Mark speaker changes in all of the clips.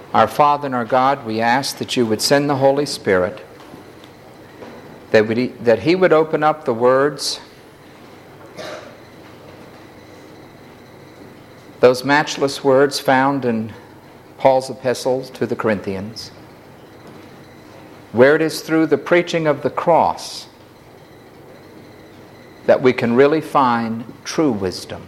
Speaker 1: Our Father and our God, we ask that you would send the Holy Spirit, that He would open up the words, those matchless words found in Paul's epistle to the Corinthians, where it is through the preaching of the cross that we can really find true wisdom.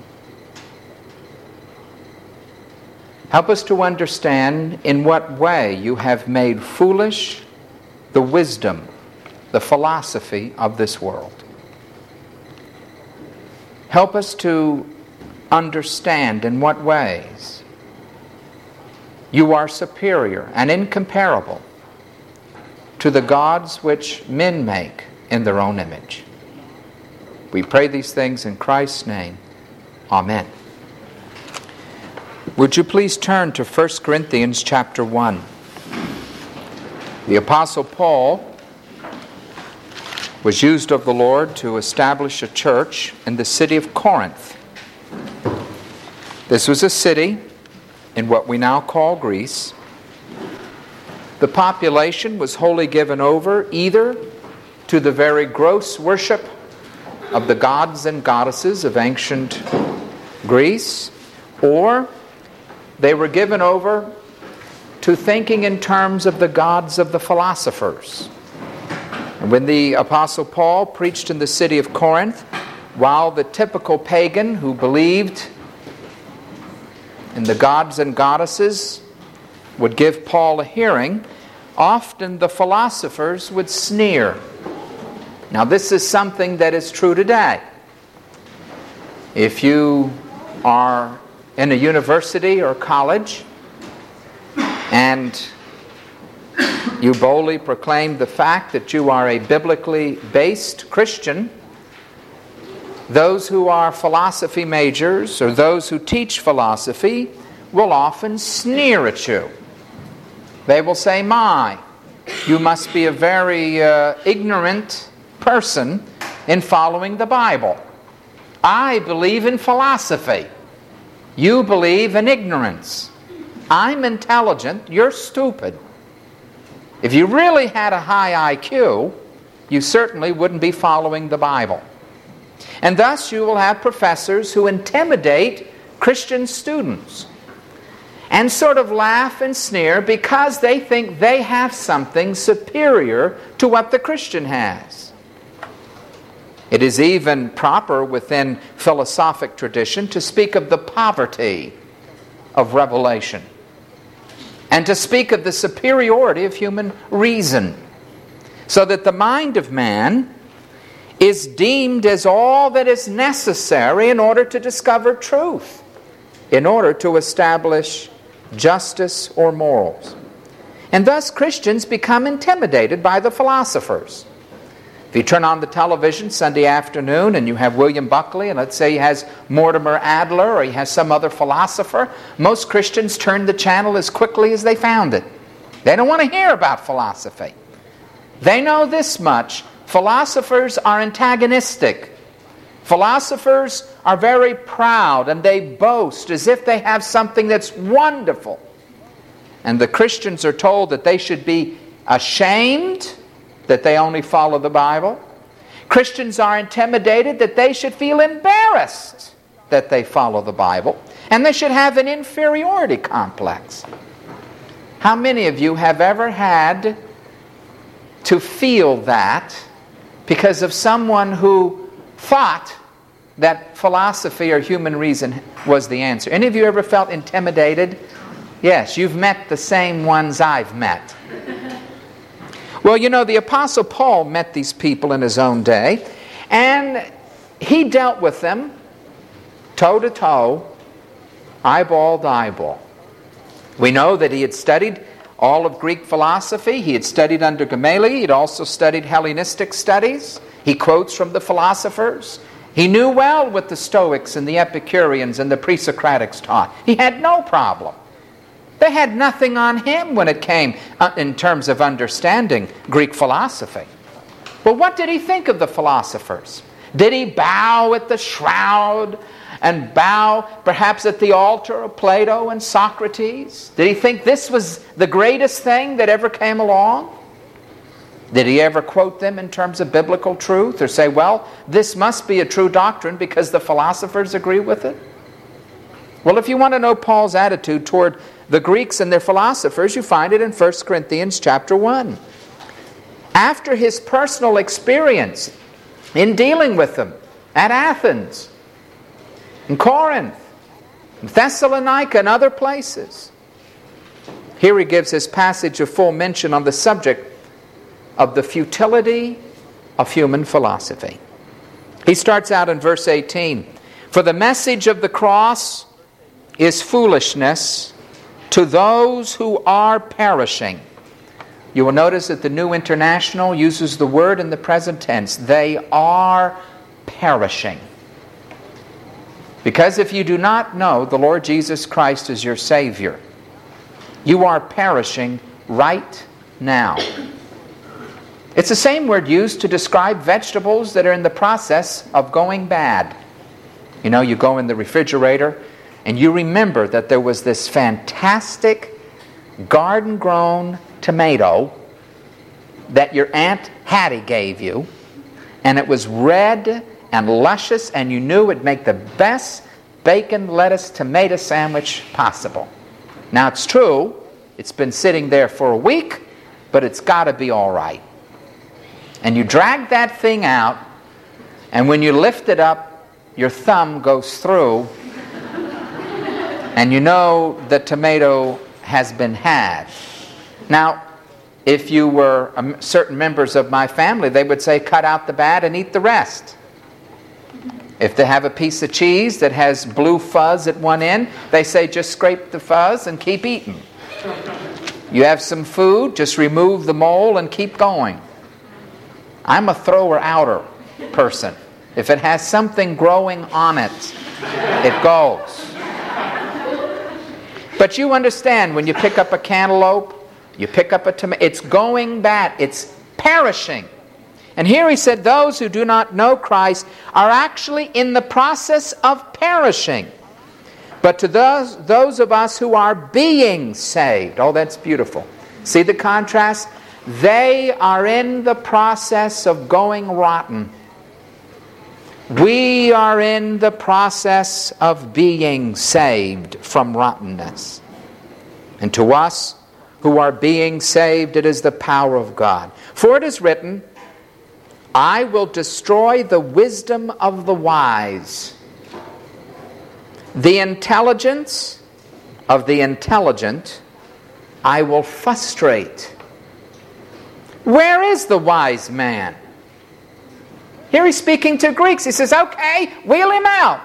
Speaker 1: Help us to understand in what way you have made foolish the wisdom, the philosophy of this world. Help us to understand in what ways you are superior and incomparable to the gods which men make in their own image. We pray these things in Christ's name. Amen. Would you please turn to 1 Corinthians chapter 1. The Apostle Paul was used of the Lord to establish a church in the city of Corinth. This was a city in what we now call Greece. The population was wholly given over either to the very gross worship of the gods and goddesses of ancient Greece, or they were given over to thinking in terms of the gods of the philosophers. And when the Apostle Paul preached in the city of Corinth, while the typical pagan who believed in the gods and goddesses would give Paul a hearing, often the philosophers would sneer. Now, this is something that is true today. If you are in a university or college and you boldly proclaim the fact that you are a biblically based Christian, those who are philosophy majors or those who teach philosophy will often sneer at you. They will say, "My, you must be a very ignorant person in following the Bible. I believe in philosophy. You believe in ignorance. I'm intelligent, you're stupid. If you really had a high IQ, you certainly wouldn't be following the Bible." And thus you will have professors who intimidate Christian students and sort of laugh and sneer because they think they have something superior to what the Christian has. It is even proper within philosophic tradition to speak of the poverty of revelation and to speak of the superiority of human reason, so that the mind of man is deemed as all that is necessary in order to discover truth, in order to establish justice or morals. And thus Christians become intimidated by the philosophers. If you turn on the television Sunday afternoon and you have William Buckley, and let's say he has Mortimer Adler or he has some other philosopher, most Christians turn the channel as quickly as they found it. They don't want to hear about philosophy. They know this much: philosophers are antagonistic. Philosophers are very proud and they boast as if they have something that's wonderful. And the Christians are told that they should be ashamed that they only follow the Bible. Christians are intimidated that they should feel embarrassed that they follow the Bible. And they should have an inferiority complex. How many of you have ever had to feel that because of someone who thought that philosophy or human reason was the answer? Any of you ever felt intimidated? Yes, you've met the same ones I've met. Well, you know, the Apostle Paul met these people in his own day, and he dealt with them toe to toe, eyeball to eyeball. We know that he had studied all of Greek philosophy. He had studied under Gamaliel. He had also studied Hellenistic studies. He quotes from the philosophers. He knew well what the Stoics and the Epicureans and the Pre-Socratics taught. He had no problem. They had nothing on him when it came in terms of understanding Greek philosophy. But what did he think of the philosophers? Did he bow at the shroud and bow perhaps at the altar of Plato and Socrates? Did he think this was the greatest thing that ever came along? Did he ever quote them in terms of biblical truth or say, well, this must be a true doctrine because the philosophers agree with it? Well, if you want to know Paul's attitude toward the Greeks and their philosophers, you find it in 1 Corinthians chapter 1. After his personal experience in dealing with them at Athens, in Corinth, in Thessalonica, and other places, here he gives his passage of full mention on the subject of the futility of human philosophy. He starts out in verse 18. For the message of the cross is foolishness to those who are perishing. You will notice that the New International uses the word in the present tense. They are perishing. Because if you do not know the Lord Jesus Christ as your Savior, you are perishing right now. It's the same word used to describe vegetables that are in the process of going bad. You know, you go in the refrigerator and you remember that there was this fantastic garden-grown tomato that your Aunt Hattie gave you, and it was red and luscious, and you knew it'd make the best bacon, lettuce, tomato sandwich possible. Now it's true, it's been sitting there for a week, but it's got to be all right. And you drag that thing out, and when you lift it up, your thumb goes through, and you know the tomato has been had. Now, if you were certain members of my family, they would say, cut out the bad and eat the rest. If they have a piece of cheese that has blue fuzz at one end, they say, just scrape the fuzz and keep eating. You have some food, just remove the mole and keep going. I'm a thrower-outer person. If it has something growing on it, it goes. But you understand, when you pick up a cantaloupe, you pick up a tomato, it's going bad, it's perishing. And here he said, those who do not know Christ are actually in the process of perishing. But to those of us who are being saved, oh, that's beautiful. See the contrast? They are in the process of going rotten. We are in the process of being saved from rottenness. And to us who are being saved, it is the power of God. For it is written, I will destroy the wisdom of the wise. The intelligence of the intelligent I will frustrate. Where is the wise man? Here he's speaking to Greeks. He says, okay, wheel him out.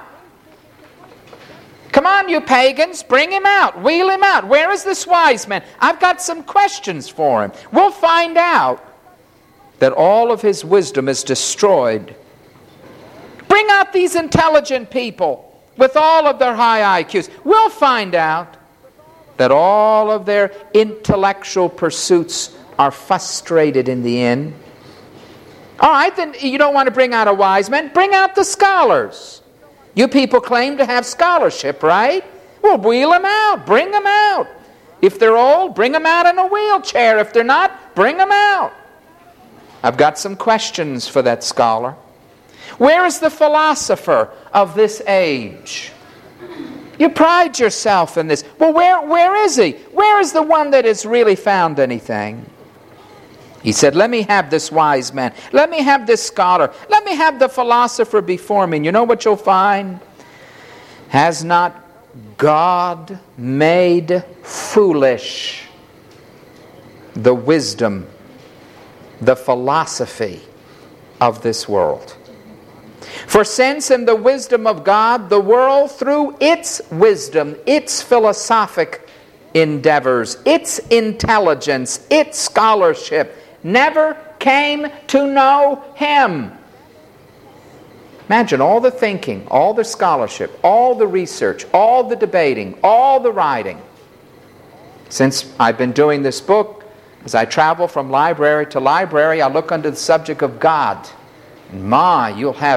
Speaker 1: Come on, you pagans, bring him out. Wheel him out. Where is this wise man? I've got some questions for him. We'll find out that all of his wisdom is destroyed. Bring out these intelligent people with all of their high IQs. We'll find out that all of their intellectual pursuits are frustrated in the end. All right, then you don't want to bring out a wise man. Bring out the scholars. You people claim to have scholarship, right? Well, wheel them out. Bring them out. If they're old, bring them out in a wheelchair. If they're not, bring them out. I've got some questions for that scholar. Where is the philosopher of this age? You pride yourself in this. Well, where is he? Where is the one that has really found anything? He said, let me have this wise man. Let me have this scholar. Let me have the philosopher before me. And you know what you'll find? Has not God made foolish the wisdom, the philosophy of this world? For since in the wisdom of God, the world through its wisdom, its philosophic endeavors, its intelligence, its scholarship, never came to know Him. Imagine all the thinking, all the scholarship, all the research, all the debating, all the writing. Since I've been doing this book, as I travel from library to library, I look under the subject of God. And you'll have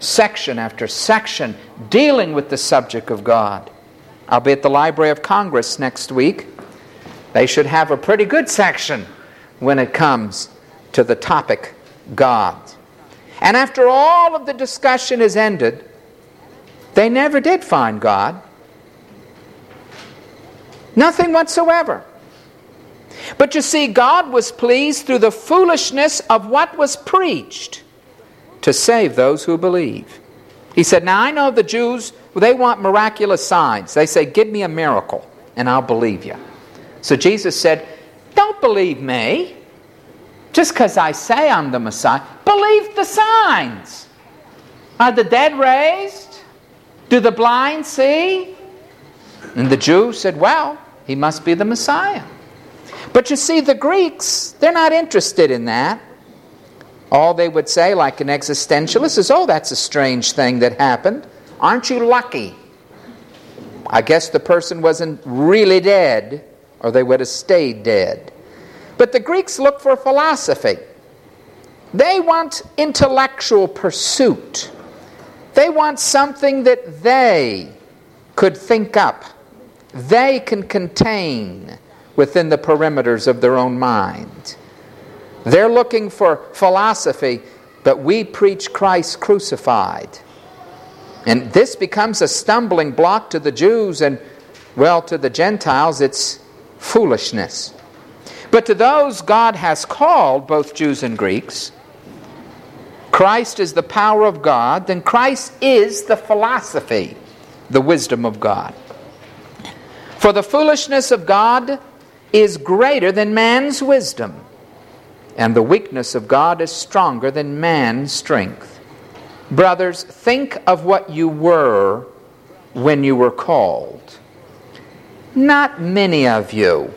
Speaker 1: section after section dealing with the subject of God. I'll be at the Library of Congress next week. They should have a pretty good section when it comes to the topic God. And after all of the discussion is ended, they never did find God. Nothing whatsoever. But you see, God was pleased through the foolishness of what was preached to save those who believe. He said, now I know the Jews, they want miraculous signs. They say, give me a miracle and I'll believe you. So Jesus said, don't believe me just because I say I'm the Messiah. Believe the signs. Are the dead raised? Do the blind see? And the Jews said, well, he must be the Messiah. But you see, the Greeks, they're not interested in that. All they would say, like an existentialist, is, oh, that's a strange thing that happened. Aren't you lucky? I guess the person wasn't really dead, or they would have stayed dead. But the Greeks look for philosophy. They want intellectual pursuit. They want something that they could think up, they can contain within the perimeters of their own mind. They're looking for philosophy, but we preach Christ crucified. And this becomes a stumbling block to the Jews, and, well, to the Gentiles, it's foolishness. But to those God has called, both Jews and Greeks, Christ is the power of God, then Christ is the philosophy, the wisdom of God. For the foolishness of God is greater than man's wisdom, and the weakness of God is stronger than man's strength. Brothers, think of what you were when you were called. Not many of you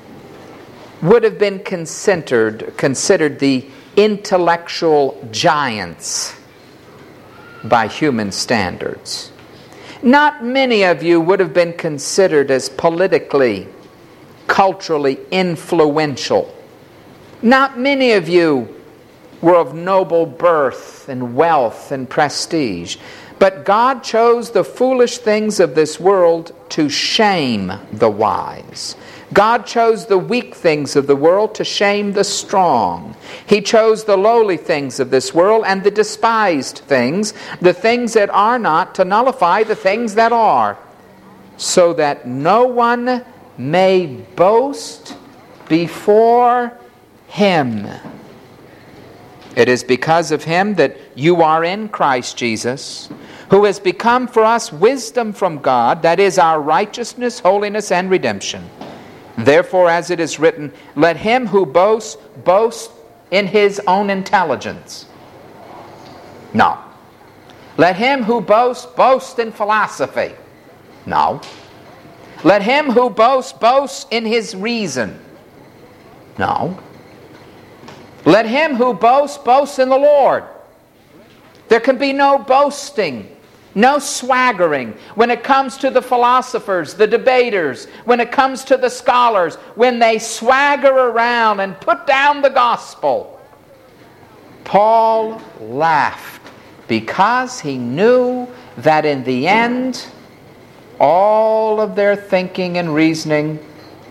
Speaker 1: would have been considered the intellectual giants by human standards. Not many of you would have been considered as politically, culturally influential. Not many of you were of noble birth and wealth and prestige. But God chose the foolish things of this world to shame the wise. God chose the weak things of the world to shame the strong. He chose the lowly things of this world and the despised things, the things that are not, to nullify the things that are, so that no one may boast before Him. It is because of Him that you are in Christ Jesus, who has become for us wisdom from God, that is our righteousness, holiness, and redemption. Therefore, as it is written, let him who boasts, boast in his own intelligence. No. Let him who boasts, boast in philosophy. No. Let him who boasts, boast in his reason. No. Let him who boasts, boast in the Lord. There can be no boasting, no swaggering when it comes to the philosophers, the debaters, when it comes to the scholars, when they swagger around and put down the gospel. Paul laughed because he knew that in the end, all of their thinking and reasoning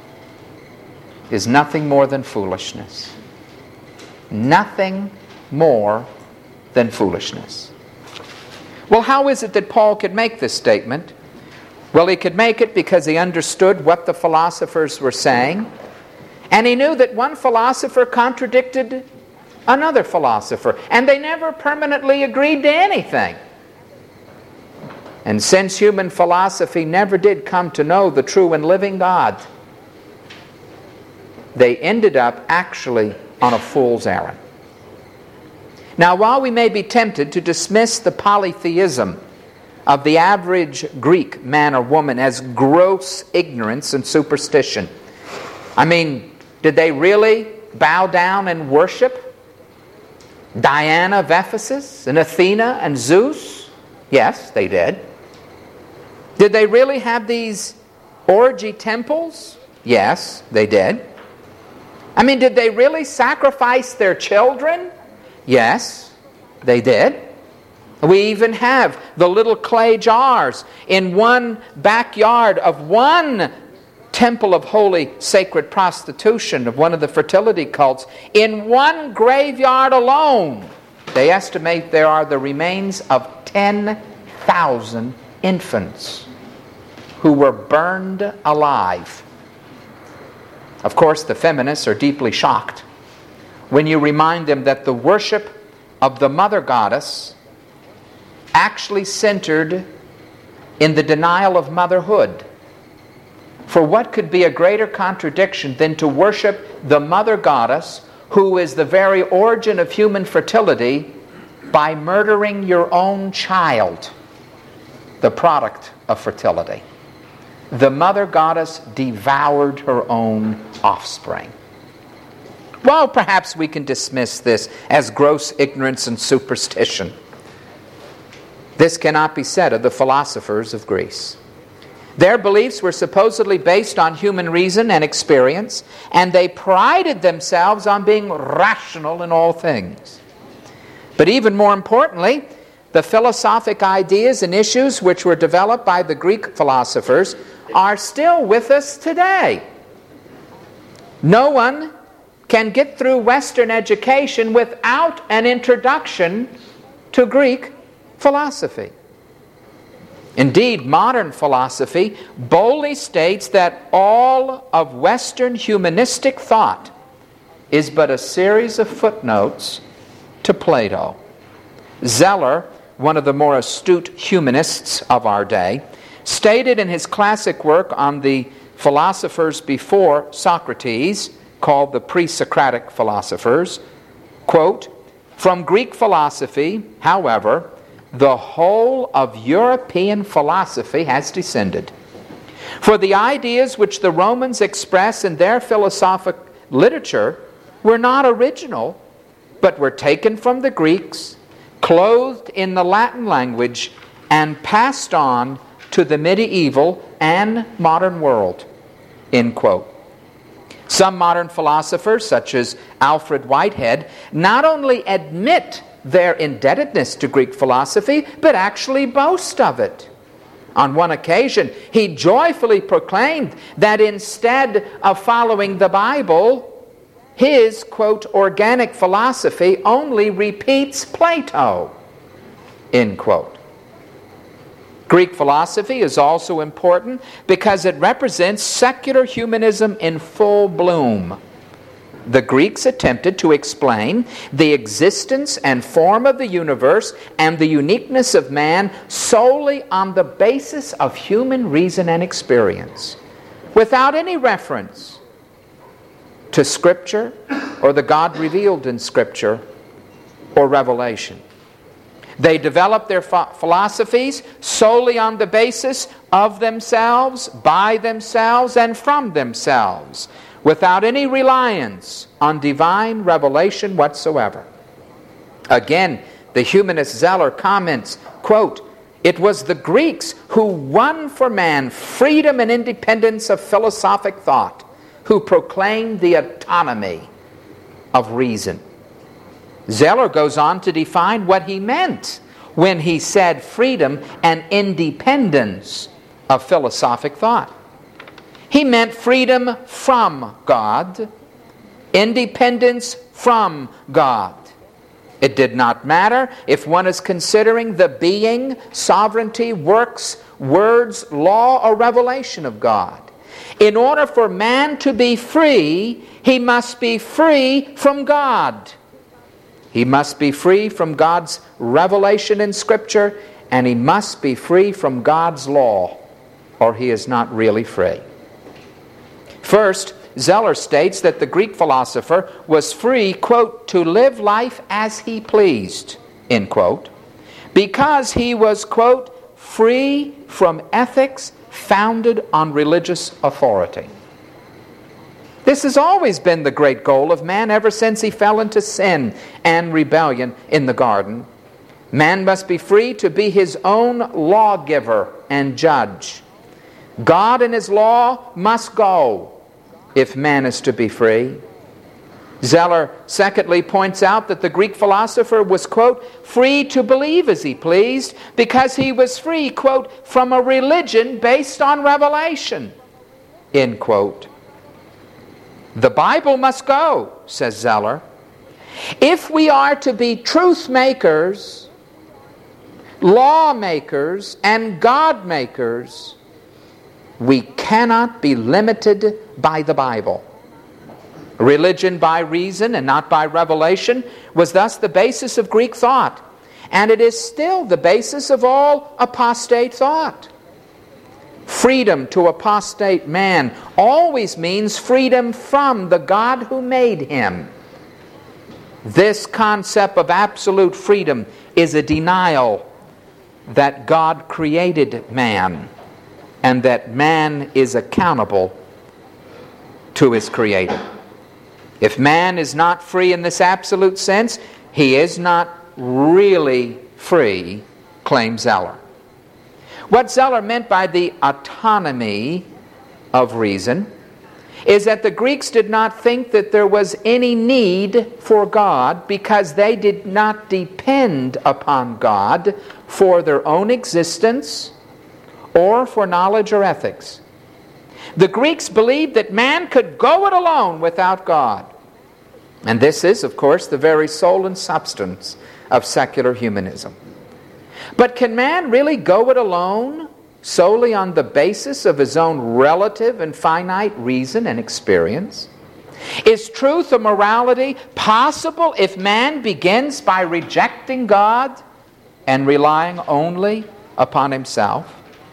Speaker 1: is nothing more than foolishness. Nothing more than foolishness. Well, how is it that Paul could make this statement? Well, he could make it because he understood what the philosophers were saying, and he knew that one philosopher contradicted another philosopher, and they never permanently agreed to anything. And since human philosophy never did come to know the true and living God, they ended up actually on a fool's errand. Now, while we may be tempted to dismiss the polytheism of the average Greek man or woman as gross ignorance and superstition, I mean, did they really bow down and worship Diana of Ephesus and Athena and Zeus? Yes, they did. Did they really have these orgy temples? Yes, they did. I mean, did they really sacrifice their children? Yes, they did. We even have the little clay jars in one backyard of one temple of holy sacred prostitution of one of the fertility cults. In one graveyard alone, they estimate there are the remains of 10,000 infants who were burned alive. Of course, the feminists are deeply shocked when you remind them that the worship of the mother goddess actually centered in the denial of motherhood. For what could be a greater contradiction than to worship the mother goddess, who is the very origin of human fertility, by murdering your own child, the product of fertility? The mother goddess devoured her own offspring. Well, perhaps we can dismiss this as gross ignorance and superstition. This cannot be said of the philosophers of Greece. Their beliefs were supposedly based on human reason and experience, and they prided themselves on being rational in all things. But even more importantly, the philosophic ideas and issues which were developed by the Greek philosophers are still with us today. No one can get through Western education without an introduction to Greek philosophy. Indeed, modern philosophy boldly states that all of Western humanistic thought is but a series of footnotes to Plato. Zeller, one of the more astute humanists of our day, stated in his classic work on the philosophers before Socrates, called the pre-Socratic philosophers, quote, "From Greek philosophy, however, the whole of European philosophy has descended. For the ideas which the Romans express in their philosophic literature were not original, but were taken from the Greeks, clothed in the Latin language, and passed on to the medieval and modern world." End quote. Some modern philosophers, such as Alfred Whitehead, not only admit their indebtedness to Greek philosophy, but actually boast of it. On one occasion, he joyfully proclaimed that instead of following the Bible, his, quote, organic philosophy only repeats Plato, end quote. Greek philosophy is also important because it represents secular humanism in full bloom. The Greeks attempted to explain the existence and form of the universe and the uniqueness of man solely on the basis of human reason and experience, without any reference to Scripture or the God revealed in Scripture or revelation. They developed their philosophies solely on the basis of themselves, by themselves, and from themselves, without any reliance on divine revelation whatsoever. Again, the humanist Zeller comments, quote, "It was the Greeks who won for man freedom and independence of philosophic thought, who proclaimed the autonomy of reason." Zeller goes on to define what he meant when he said freedom and independence of philosophic thought. He meant freedom from God, independence from God. It did not matter if one is considering the being, sovereignty, works, words, law, or revelation of God. In order for man to be free, he must be free from God. He must be free from God's revelation in Scripture, and he must be free from God's law, or he is not really free. First, Zeller states that the Greek philosopher was free, quote, "to live life as he pleased," end quote, because he was, quote, "free from ethics founded on religious authority." This has always been the great goal of man ever since he fell into sin and rebellion in the garden. Man must be free to be his own lawgiver and judge. God and his law must go if man is to be free. Zeller, secondly, points out that the Greek philosopher was, quote, free to believe as he pleased because he was free, quote, from a religion based on revelation, end quote. The Bible must go, says Zeller. If we are to be truth makers, law makers, and God makers, we cannot be limited by the Bible. Religion by reason and not by revelation was thus the basis of Greek thought, and it is still the basis of all apostate thought. Freedom to apostate man always means freedom from the God who made him. This concept of absolute freedom is a denial that God created man and that man is accountable to his Creator. If man is not free in this absolute sense, he is not really free, claims Zeller. What Zeller meant by the autonomy of reason is that the Greeks did not think that there was any need for God because they did not depend upon God for their own existence or for knowledge or ethics. The Greeks believed that man could go it alone without God. And this is, of course, the very soul and substance of secular humanism. But can man really go it alone solely on the basis of his own relative and finite reason and experience? Is truth or morality possible if man begins by rejecting God and relying only upon himself?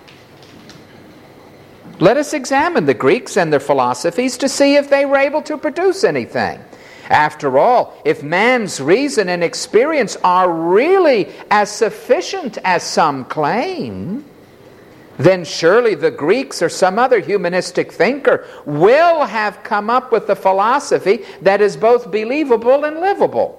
Speaker 1: Let us examine the Greeks and their philosophies to see if they were able to produce anything. After all, if man's reason and experience are really as sufficient as some claim, then surely the Greeks or some other humanistic thinker will have come up with a philosophy that is both believable and livable.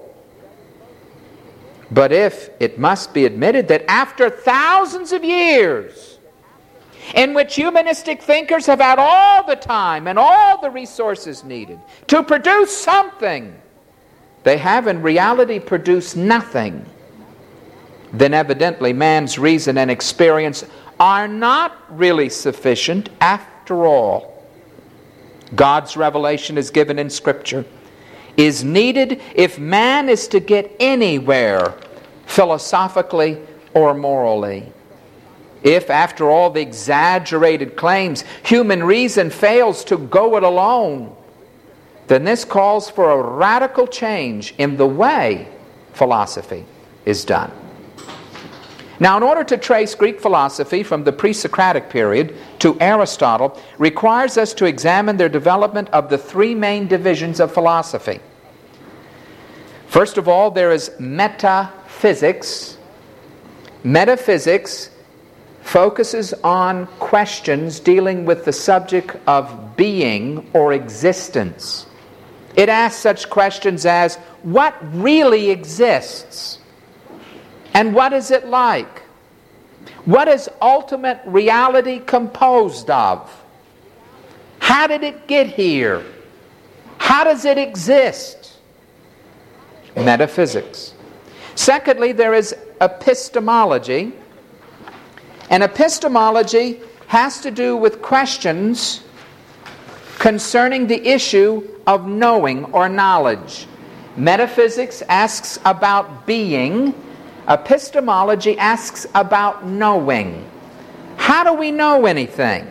Speaker 1: But if it must be admitted that after thousands of years in which humanistic thinkers have had all the time and all the resources needed to produce something, they have in reality produced nothing, then evidently man's reason and experience are not really sufficient after all. God's revelation is given in Scripture is needed if man is to get anywhere philosophically or morally. If, after all the exaggerated claims, human reason fails to go it alone, then this calls for a radical change in the way philosophy is done. Now, in order to trace Greek philosophy from the pre-Socratic period to Aristotle requires us to examine their development of the three main divisions of philosophy. First of all, there is metaphysics. Metaphysics focuses on questions dealing with the subject of being or existence. It asks such questions as, what really exists? And what is it like? What is ultimate reality composed of? How did it get here? How does it exist? Metaphysics. Secondly, there is epistemology. And epistemology has to do with questions concerning the issue of knowing or knowledge. Metaphysics asks about being. Epistemology asks about knowing. How do we know anything?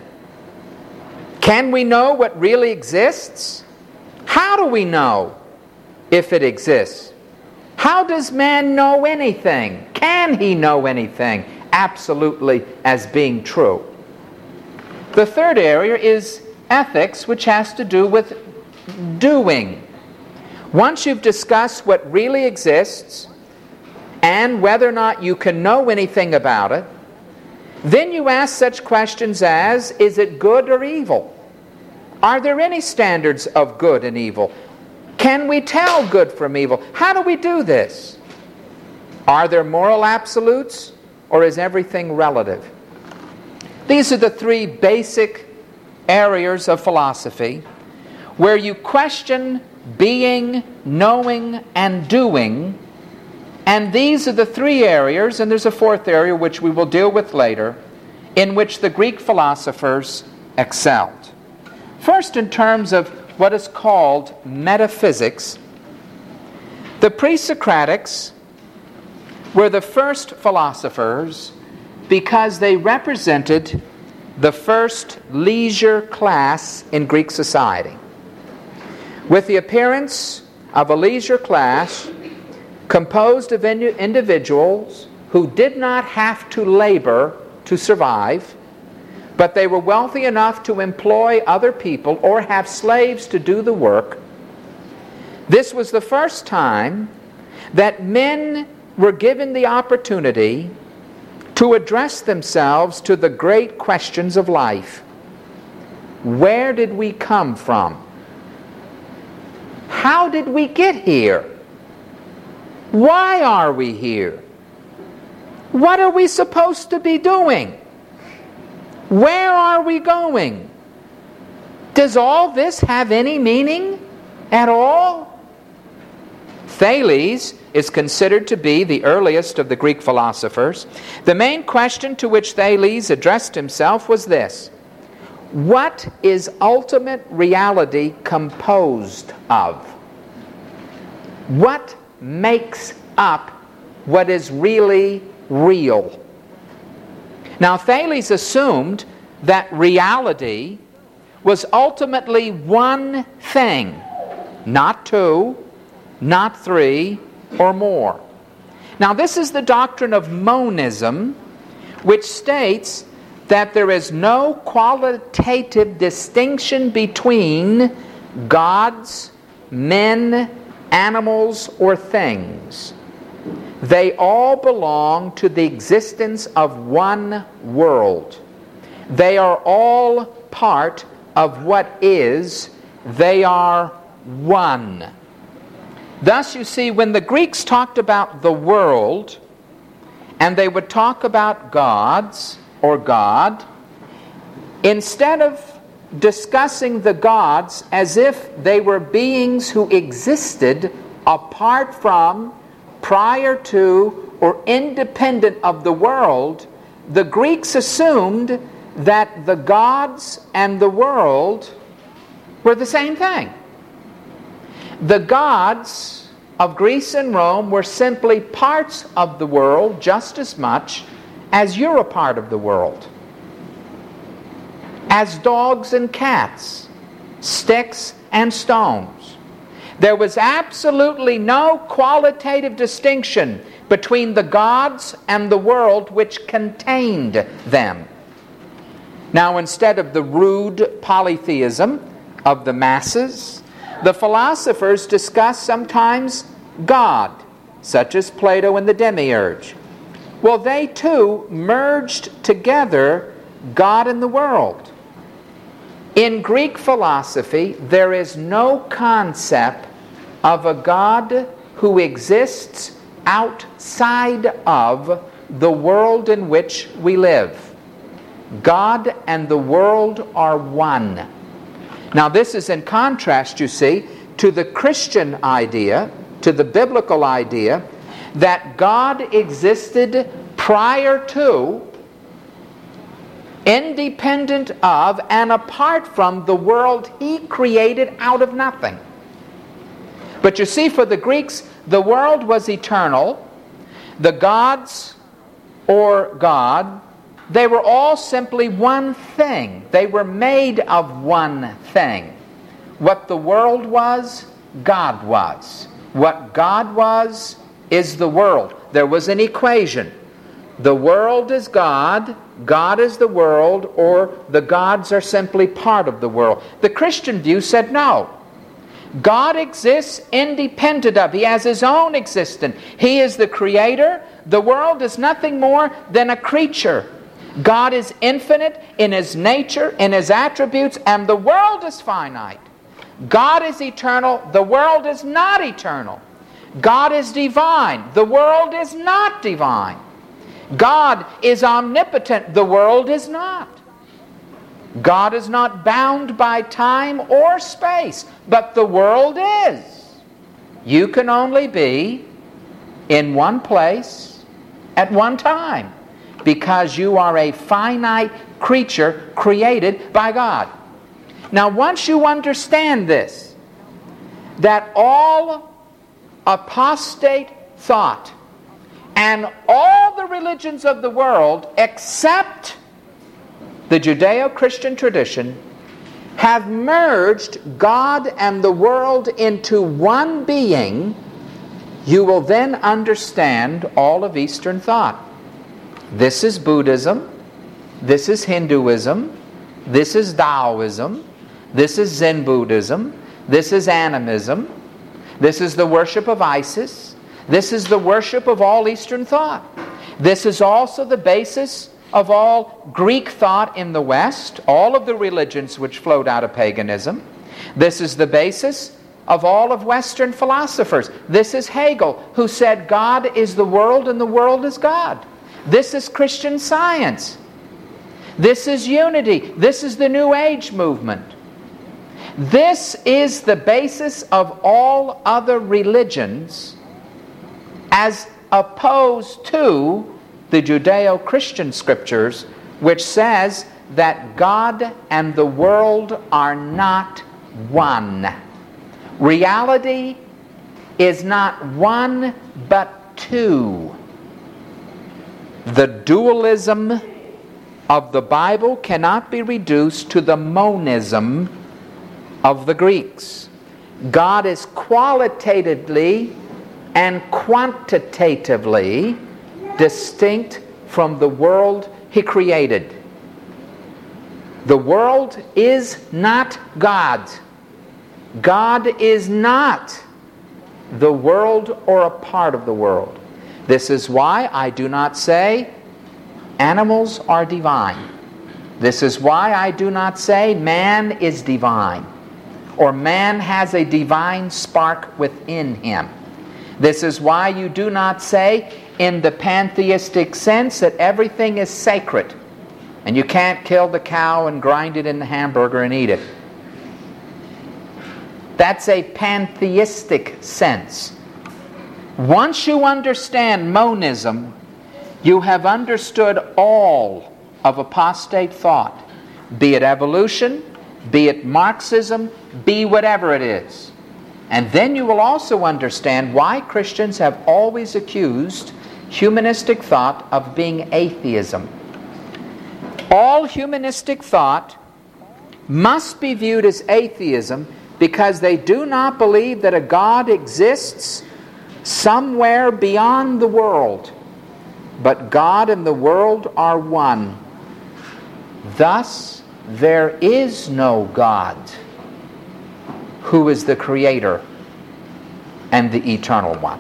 Speaker 1: Can we know what really exists? How do we know if it exists? How does man know anything? Can he know anything absolutely as being true? The third area is ethics, which has to do with doing. Once you've discussed what really exists and whether or not you can know anything about it, then you ask such questions as, is it good or evil? Are there any standards of good and evil? Can we tell good from evil? How do we do this? Are there moral absolutes, or is everything relative? These are the three basic areas of philosophy. where you question being, knowing, and doing. And these are the three areas, and there's a fourth area which we will deal with later, in which the Greek philosophers excelled. First, in terms of what is called metaphysics, the pre-Socratics were the first philosophers because they represented the first leisure class in Greek society. With the appearance of a leisure class composed of individuals who did not have to labor to survive, but they were wealthy enough to employ other people or have slaves to do the work, this was the first time that men were given the opportunity to address themselves to the great questions of life. Where did we come from? How did we get here? Why are we here? What are we supposed to be doing? Where are we going? Does all this have any meaning at all? Thales is considered to be the earliest of the Greek philosophers. The main question to which Thales addressed himself was this: what is ultimate reality composed of? What makes up what is really real? Now, Thales assumed that reality was ultimately one thing, not two, not three, or more. Now, this is the doctrine of monism, which states that there is no qualitative distinction between gods, men, animals, or things. They all belong to the existence of one world. They are all part of what is. They are one. Thus, you see, when the Greeks talked about the world, and they would talk about gods or God, instead of discussing the gods as if they were beings who existed apart from, prior to, or independent of the world, the Greeks assumed that the gods and the world were the same thing. The gods of Greece and Rome were simply parts of the world just as much as you're a part of the world. As dogs and cats, sticks and stones. There was absolutely no qualitative distinction between the gods and the world which contained them. Now, instead of the rude polytheism of the masses, the philosophers discuss sometimes God, such as Plato and the Demiurge. Well, they too merged together God and the world. In Greek philosophy, there is no concept of a God who exists outside of the world in which we live. God and the world are one. Now, this is in contrast, you see, to the Christian idea, to the biblical idea, that God existed prior to, independent of, and apart from the world He created out of nothing. But you see, for the Greeks, the world was eternal. The gods, or God, they were all simply one thing. They were made of one thing. What the world was, God was. What God was, is the world. There was an equation. The world is God, God is the world, or the gods are simply part of the world. The Christian view said no. God exists independent of. He has His own existence. He is the creator. The world is nothing more than a creature. God is infinite in His nature, in His attributes, and the world is finite. God is eternal. The world is not eternal. God is divine. The world is not divine. God is omnipotent. The world is not. God is not bound by time or space, but the world is. You can only be in one place at one time because you are a finite creature created by God. Now, once you understand this, that all apostate thought and all the religions of the world except the Judeo-Christian tradition have merged God and the world into one being, you will then understand all of Eastern thought. This is Buddhism, this is Hinduism, this is Taoism, this is Zen Buddhism, this is animism, this is the worship of Isis, this is the worship of all Eastern thought. This is also the basis of all Greek thought in the West, all of the religions which flowed out of paganism. This is the basis of all of Western philosophers. This is Hegel, who said God is the world and the world is God. This is Christian Science. This is unity. This is the New Age movement. This is the basis of all other religions as opposed to the Judeo-Christian scriptures, which says that God and the world are not one. Reality is not one but two. The dualism of the Bible cannot be reduced to the monism of the Greeks. God is qualitatively and quantitatively distinct from the world He created. The world is not God. God is not the world or a part of the world. This is why I do not say animals are divine. This is why I do not say man is divine or man has a divine spark within him. This is why you do not say in the pantheistic sense that everything is sacred and you can't kill the cow and grind it in the hamburger and eat it. That's a pantheistic sense. Once you understand monism, you have understood all of apostate thought, be it evolution, be it Marxism, be whatever it is. And then you will also understand why Christians have always accused humanistic thought of being atheism. All humanistic thought must be viewed as atheism because they do not believe that a God exists somewhere beyond the world, but God and the world are one. Thus, there is no God who is the Creator and the Eternal One.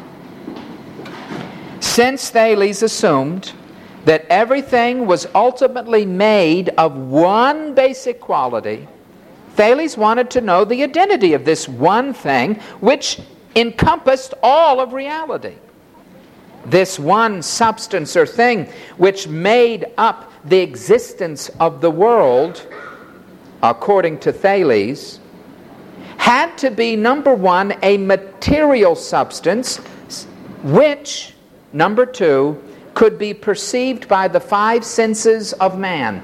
Speaker 1: Since Thales assumed that everything was ultimately made of one basic quality, Thales wanted to know the identity of this one thing which encompassed all of reality. This one substance or thing which made up the existence of the world, according to Thales, had to be, number one, a material substance which, number two, could be perceived by the five senses of man.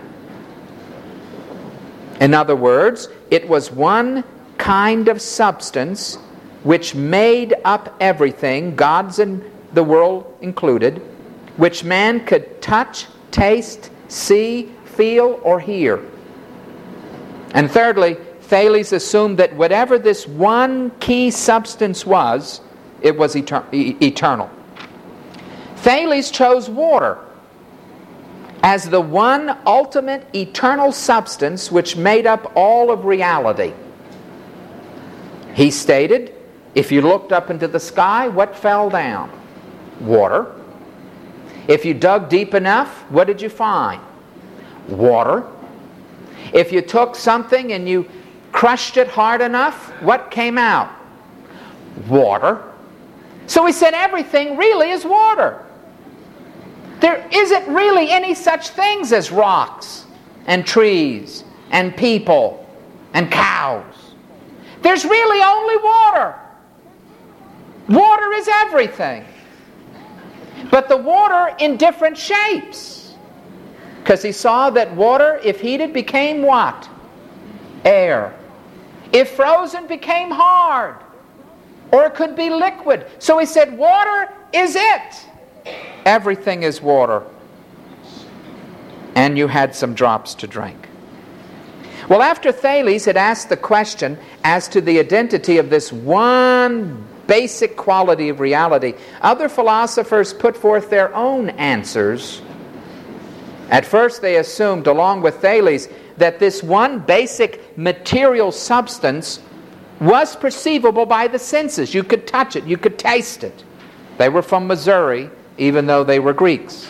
Speaker 1: In other words, it was one kind of substance which made up everything, gods and the world included, which man could touch, taste, see, feel, or hear. And thirdly, Thales assumed that whatever this one key substance was, it was eternal. Thales chose water as the one ultimate eternal substance which made up all of reality. He stated, if you looked up into the sky, what fell down? Water. If you dug deep enough, what did you find? Water. If you took something and you crushed it hard enough, what came out? Water. So he said everything really is water. There isn't really any such things as rocks and trees and people and cows. There's really only water. Water is everything. But the water in different shapes. Because he saw that water, if heated, became what? Air. If frozen, became hard. Or it could be liquid. So he said, water is it. Everything is water. And you had some drops to drink. Well, after Thales had asked the question as to the identity of this one basic quality of reality, other philosophers put forth their own answers. At first they assumed, along with Thales, that this one basic material substance was perceivable by the senses. You could touch it, you could taste it. They were from Missouri, even though they were Greeks.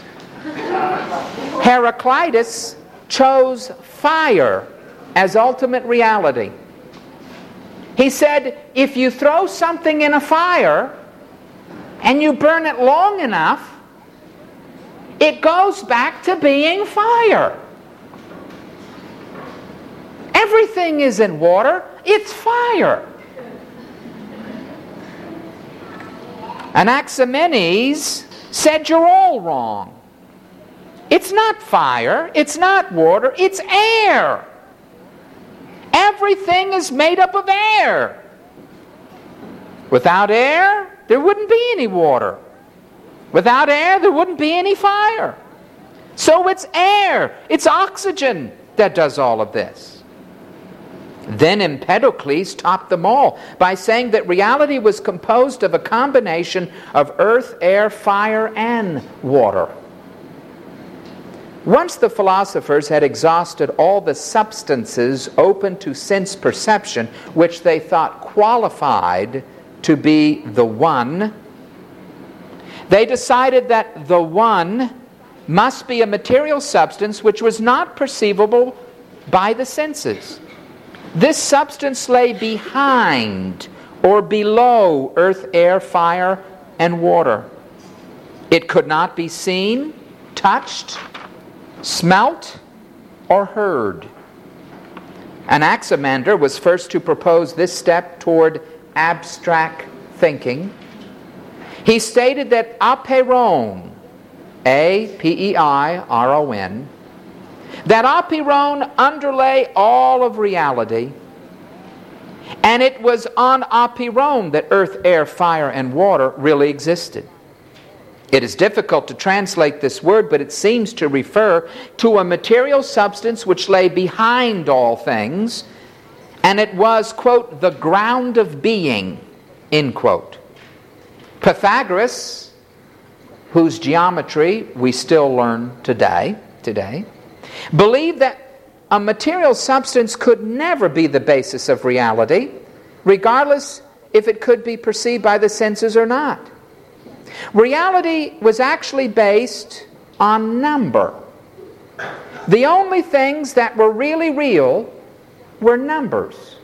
Speaker 1: Heraclitus chose fire as ultimate reality. He said, if you throw something in a fire and you burn it long enough, it goes back to being fire. Everything isn't water, it's fire. Anaximenes said, you're all wrong. It's not fire, it's not water, it's air. Everything is made up of air. Without air, there wouldn't be any water. Without air, there wouldn't be any fire. So it's air, it's oxygen that does all of this. Then Empedocles topped them all by saying that reality was composed of a combination of earth, air, fire, and water. Once the philosophers had exhausted all the substances open to sense perception, which they thought qualified to be the One, they decided that the One must be a material substance which was not perceivable by the senses. This substance lay behind or below earth, air, fire, and water. It could not be seen, touched, smelt, or heard. Anaximander was first to propose this step toward abstract thinking. He stated that apeiron, A-P-E-I-R-O-N, that apeiron underlay all of reality, and it was on apeiron that earth, air, fire, and water really existed. It is difficult to translate this word, but it seems to refer to a material substance which lay behind all things, and it was, quote, the ground of being, end quote. Pythagoras, whose geometry we still learn today, believed that a material substance could never be the basis of reality, regardless if it could be perceived by the senses or not. Reality was actually based on number. The only things that were really real were numbers,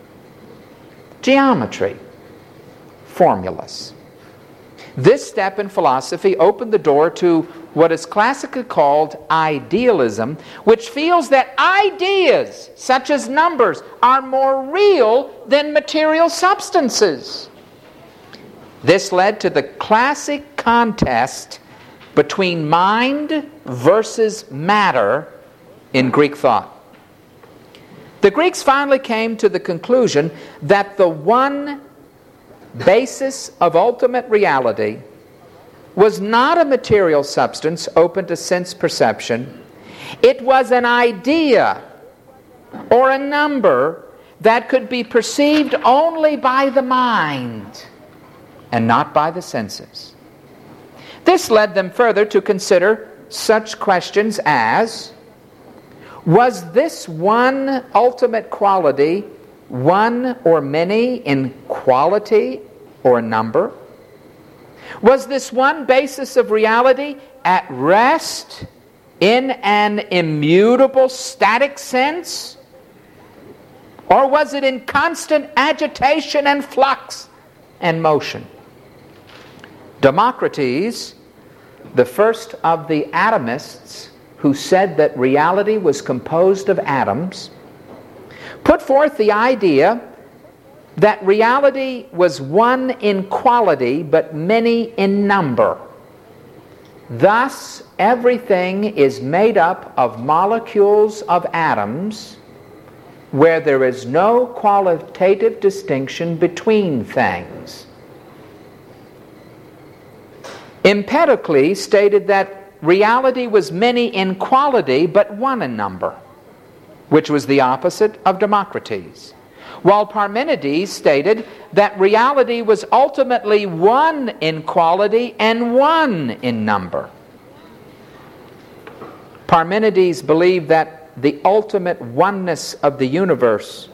Speaker 1: geometry, formulas. This step in philosophy opened the door to what is classically called idealism, which feels that ideas, such as numbers, are more real than material substances. This led to the classic contest between mind versus matter in Greek thought. The Greeks finally came to the conclusion that the one basis of ultimate reality was not a material substance open to sense perception. It was an idea or a number that could be perceived only by the mind and not by the senses. This led them further to consider such questions as, was this one ultimate quality one or many in quality or number? Was this one basis of reality at rest in an immutable static sense? Or was it in constant agitation and flux and motion? Democritus, the first of the atomists who said that reality was composed of atoms, put forth the idea that reality was one in quality but many in number. Thus, everything is made up of molecules of atoms where there is no qualitative distinction between things. Empedocles stated that reality was many in quality but one in number, which was the opposite of Democritus, while Parmenides stated that reality was ultimately one in quality and one in number. Parmenides believed that the ultimate oneness of the universe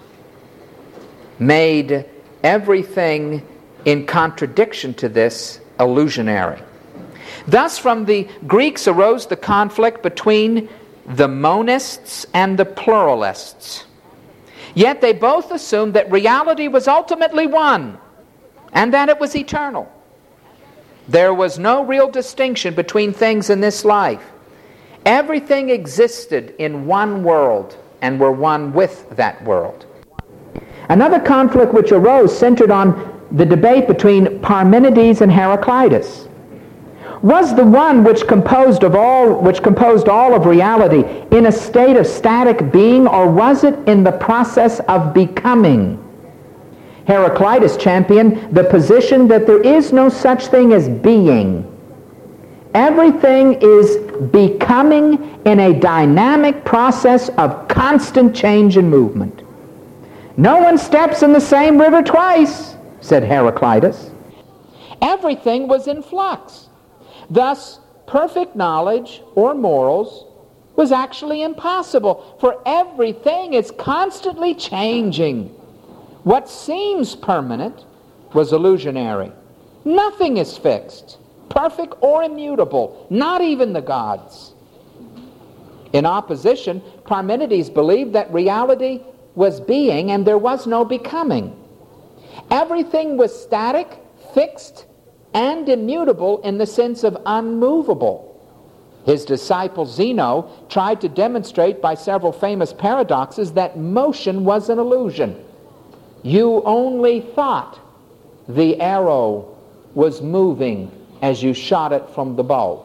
Speaker 1: made everything in contradiction to this illusionary. Thus, from the Greeks arose the conflict between the monists and the pluralists. Yet they both assumed that reality was ultimately one and that it was eternal. There was no real distinction between things in this life. Everything existed in one world and were one with that world. Another conflict which arose centered on the debate between Parmenides and Heraclitus. Was the one which composed all of reality in a state of static being, or was it in the process of becoming? Heraclitus championed the position that there is no such thing as being. Everything is becoming in a dynamic process of constant change and movement. No one steps in the same river twice, said Heraclitus. Everything was in flux. Thus, perfect knowledge or morals was actually impossible, for everything is constantly changing. What seems permanent was illusionary. Nothing is fixed, perfect or immutable, not even the gods. In opposition, Parmenides believed that reality was being and there was no becoming. Everything was static, fixed, and immutable in the sense of unmovable. His disciple Zeno tried to demonstrate by several famous paradoxes that motion was an illusion. You only thought the arrow was moving as you shot it from the bow.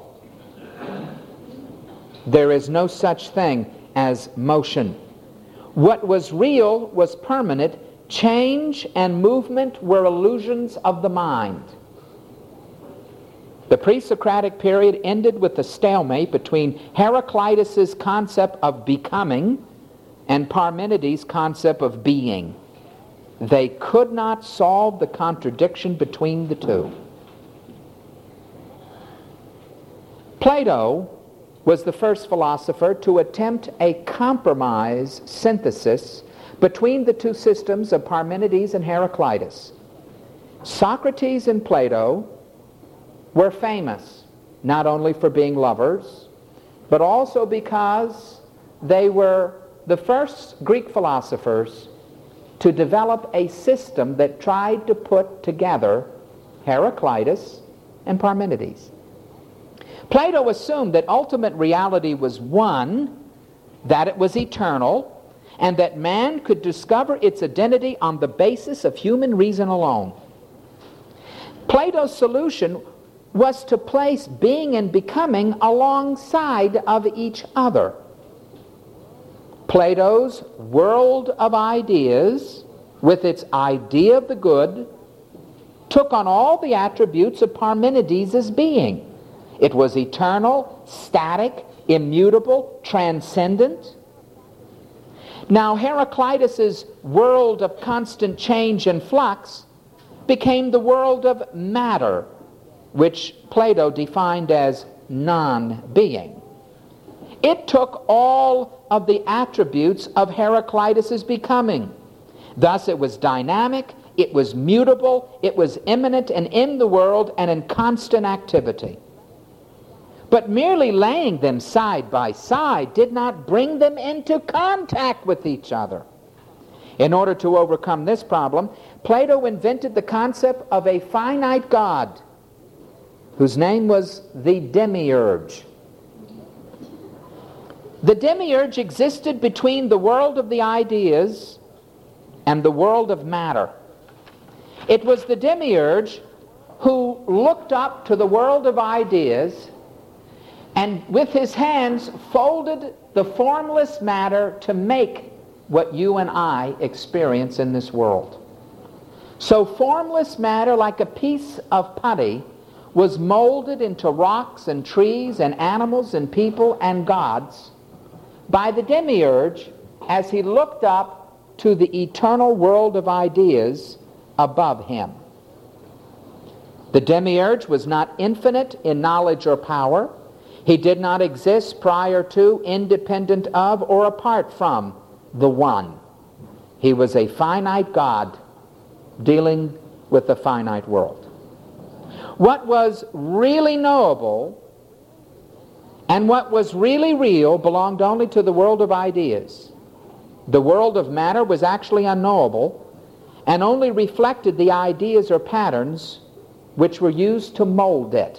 Speaker 1: There is no such thing as motion. What was real was permanent. Change and movement were illusions of the mind. The pre-Socratic period ended with the stalemate between Heraclitus's concept of becoming and Parmenides' concept of being. They could not solve the contradiction between the two. Plato was the first philosopher to attempt a compromise synthesis between the two systems of Parmenides and Heraclitus. Socrates and Plato were famous not only for being lovers, but also because they were the first Greek philosophers to develop a system that tried to put together Heraclitus and Parmenides. Plato assumed that ultimate reality was one, that it was eternal, and that man could discover its identity on the basis of human reason alone. Plato's solution was to place being and becoming alongside of each other. Plato's world of ideas, with its idea of the good, took on all the attributes of Parmenides' being. It was eternal, static, immutable, transcendent. Now Heraclitus' world of constant change and flux became the world of matter, which Plato defined as non-being. It took all of the attributes of Heraclitus' becoming. Thus it was dynamic, it was mutable, it was immanent and in the world and in constant activity. But merely laying them side by side did not bring them into contact with each other. In order to overcome this problem, Plato invented the concept of a finite God, whose name was the demiurge. The demiurge existed between the world of the ideas and the world of matter. It was the demiurge who looked up to the world of ideas and with his hands folded the formless matter to make what you and I experience in this world. So formless matter, like a piece of putty, was molded into rocks and trees and animals and people and gods by the demiurge as he looked up to the eternal world of ideas above him. The demiurge was not infinite in knowledge or power. He did not exist prior to, independent of, or apart from the One. He was a finite God dealing with the finite world. What was really knowable and what was really real belonged only to the world of ideas. The world of matter was actually unknowable and only reflected the ideas or patterns which were used to mold it.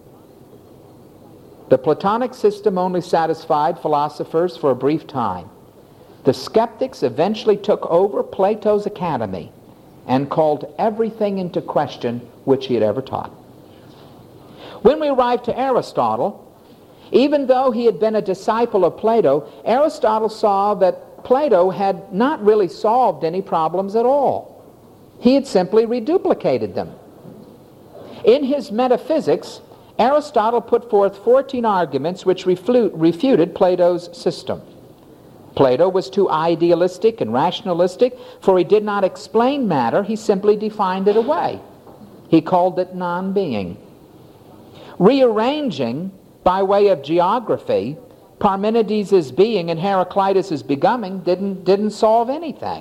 Speaker 1: The Platonic system only satisfied philosophers for a brief time. The skeptics eventually took over Plato's academy and called everything into question which he had ever taught. When we arrive to Aristotle, even though he had been a disciple of Plato, Aristotle saw that Plato had not really solved any problems at all. He had simply reduplicated them. In his Metaphysics, Aristotle put forth 14 arguments which refuted Plato's system. Plato was too idealistic and rationalistic, for he did not explain matter, he simply defined it away. He called it non-being. Rearranging, by way of geography, Parmenides' being and Heraclitus' becoming didn't solve anything.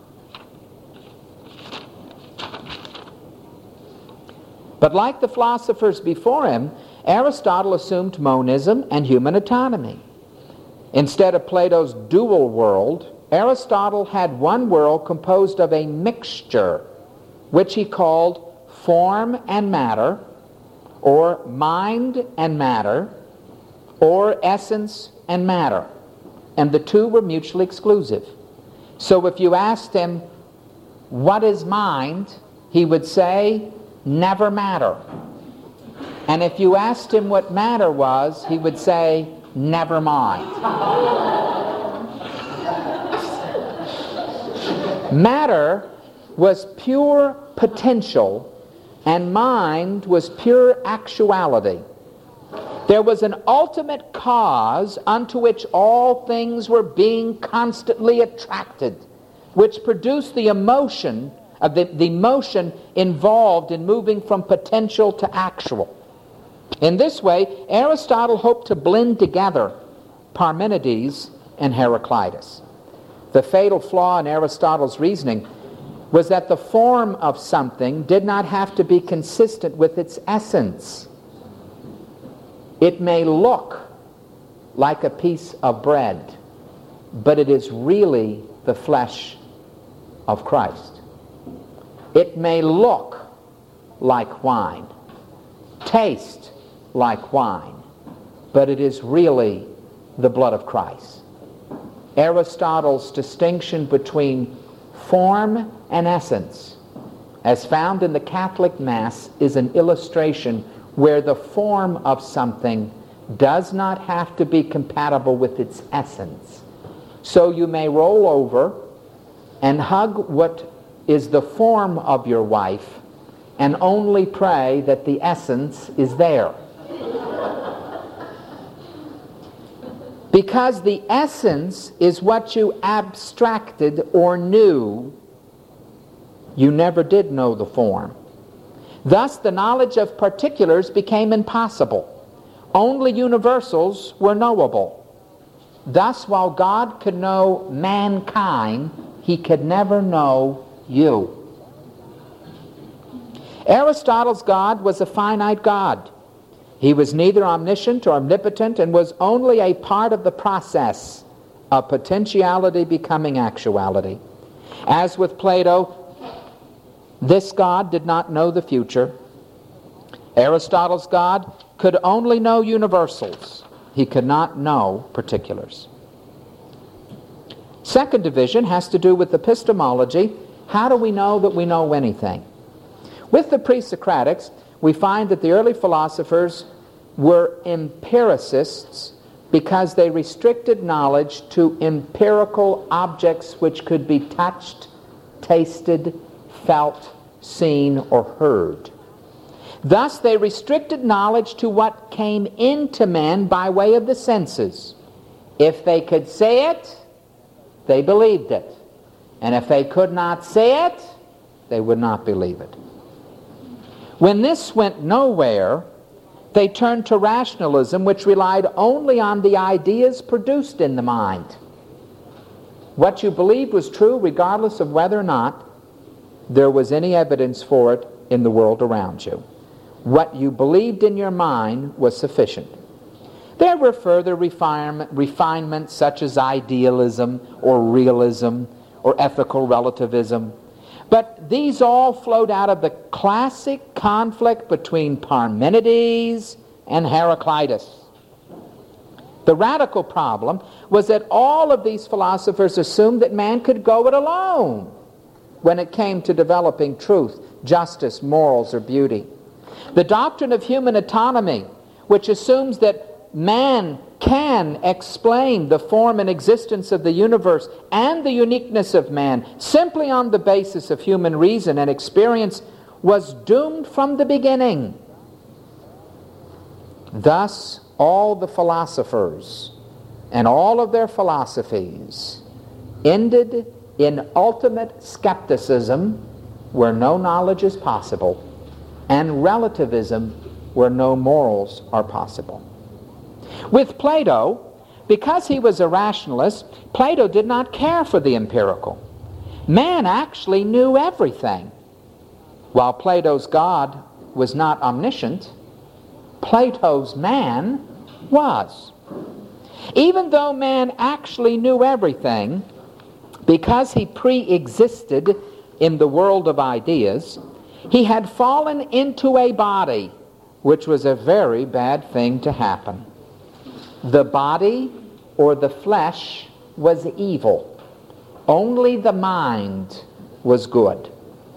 Speaker 1: But like the philosophers before him, Aristotle assumed monism and human autonomy. Instead of Plato's dual world, Aristotle had one world composed of a mixture, which he called form and matter, or mind and matter, or essence and matter. And the two were mutually exclusive. So if you asked him, what is mind? He would say, never matter. And if you asked him what matter was, he would say, never mind. Matter was pure potential, and mind was pure actuality. There was an ultimate cause unto which all things were being constantly attracted, which produced the emotion the motion involved in moving from potential to actual. In this way, Aristotle hoped to blend together Parmenides and Heraclitus. The fatal flaw in Aristotle's reasoning was that the form of something did not have to be consistent with its essence. It may look like a piece of bread, but it is really the flesh of Christ. It may look like wine, taste like wine, but it is really the blood of Christ. Aristotle's distinction between form and essence, as found in the Catholic Mass, is an illustration where the form of something does not have to be compatible with its essence. So you may roll over and hug what is the form of your wife and only pray that the essence is there. Because the essence is what you abstracted or knew, you never did know the form. Thus, the knowledge of particulars became impossible. Only universals were knowable. Thus, while God could know mankind, he could never know you. Aristotle's God was a finite God. He was neither omniscient or omnipotent and was only a part of the process of potentiality becoming actuality. As with Plato, this God did not know the future. Aristotle's God could only know universals. He could not know particulars. second division has to do with epistemology. How do we know that we know anything? With the pre-Socratics, we find that the early philosophers were empiricists because they restricted knowledge to empirical objects which could be touched, tasted, felt, seen, or heard. Thus, they restricted knowledge to what came into man by way of the senses. If they could say it, they believed it. And if they could not say it, they would not believe it. When this went nowhere, they turned to rationalism, which relied only on the ideas produced in the mind. What you believed was true regardless of whether or not there was any evidence for it in the world around you. What you believed in your mind was sufficient. There were further refinements such as idealism or realism or ethical relativism. But these all flowed out of the classic conflict between Parmenides and Heraclitus. The radical problem was that all of these philosophers assumed that man could go it alone when it came to developing truth, justice, morals, or beauty. The doctrine of human autonomy, which assumes that man can explain the form and existence of the universe and the uniqueness of man simply on the basis of human reason and experience, was doomed from the beginning. Thus, all the philosophers and all of their philosophies ended in ultimate skepticism where no knowledge is possible, and relativism where no morals are possible. With Plato, because he was a rationalist, Plato did not care for the empirical. Man actually knew everything. While Plato's God was not omniscient, Plato's man was. Even though man actually knew everything, because he pre-existed in the world of ideas, he had fallen into a body, which was a very bad thing to happen. The body, or the flesh, was evil. Only the mind was good.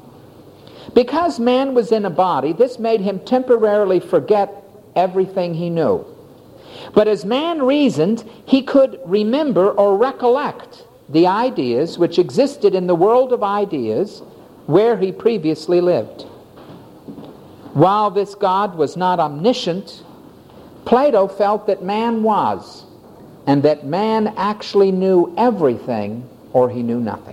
Speaker 1: Because man was in a body, this made him temporarily forget everything he knew. But as man reasoned, he could remember or recollect the ideas which existed in the world of ideas where he previously lived. While this God was not omniscient, Plato felt that man was, and that man actually knew everything or he knew nothing.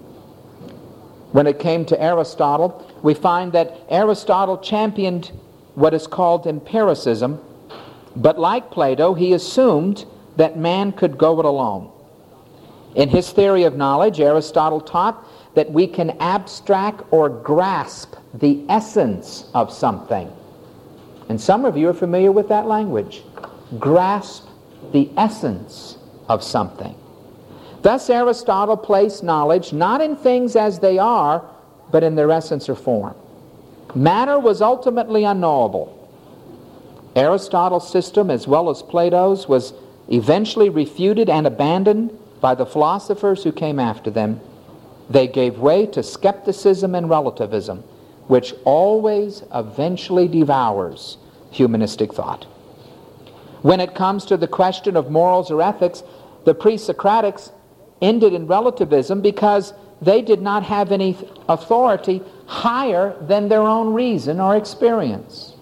Speaker 1: When it came to Aristotle, we find that Aristotle championed what is called empiricism, but like Plato, he assumed that man could go it alone. In his theory of knowledge, Aristotle taught that we can abstract or grasp the essence of something. And some of you are familiar with that language. Grasp the essence of something. Thus Aristotle placed knowledge not in things as they are, but in their essence or form. Matter was ultimately unknowable. Aristotle's system, as well as Plato's, was eventually refuted and abandoned by the philosophers who came after them. They gave way to skepticism and relativism, which always eventually devours humanistic thought. When it comes to the question of morals or ethics, the pre-Socratics ended in relativism because they did not have any authority higher than their own reason or experience.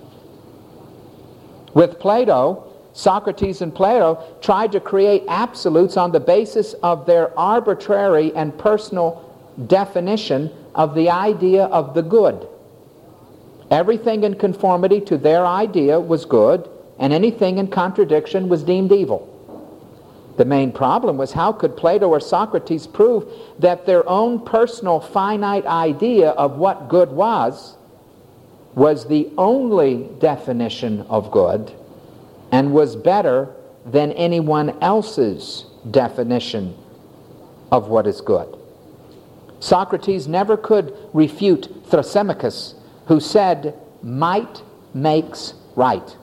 Speaker 1: With Plato, Socrates and Plato tried to create absolutes on the basis of their arbitrary and personal definition of the idea of the good. Everything in conformity to their idea was good, and anything in contradiction was deemed evil. The main problem was, how could Plato or Socrates prove that their own personal finite idea of what good was the only definition of good and was better than anyone else's definition of what is good? Socrates never could refute Thrasymachus, who said, "Might makes right."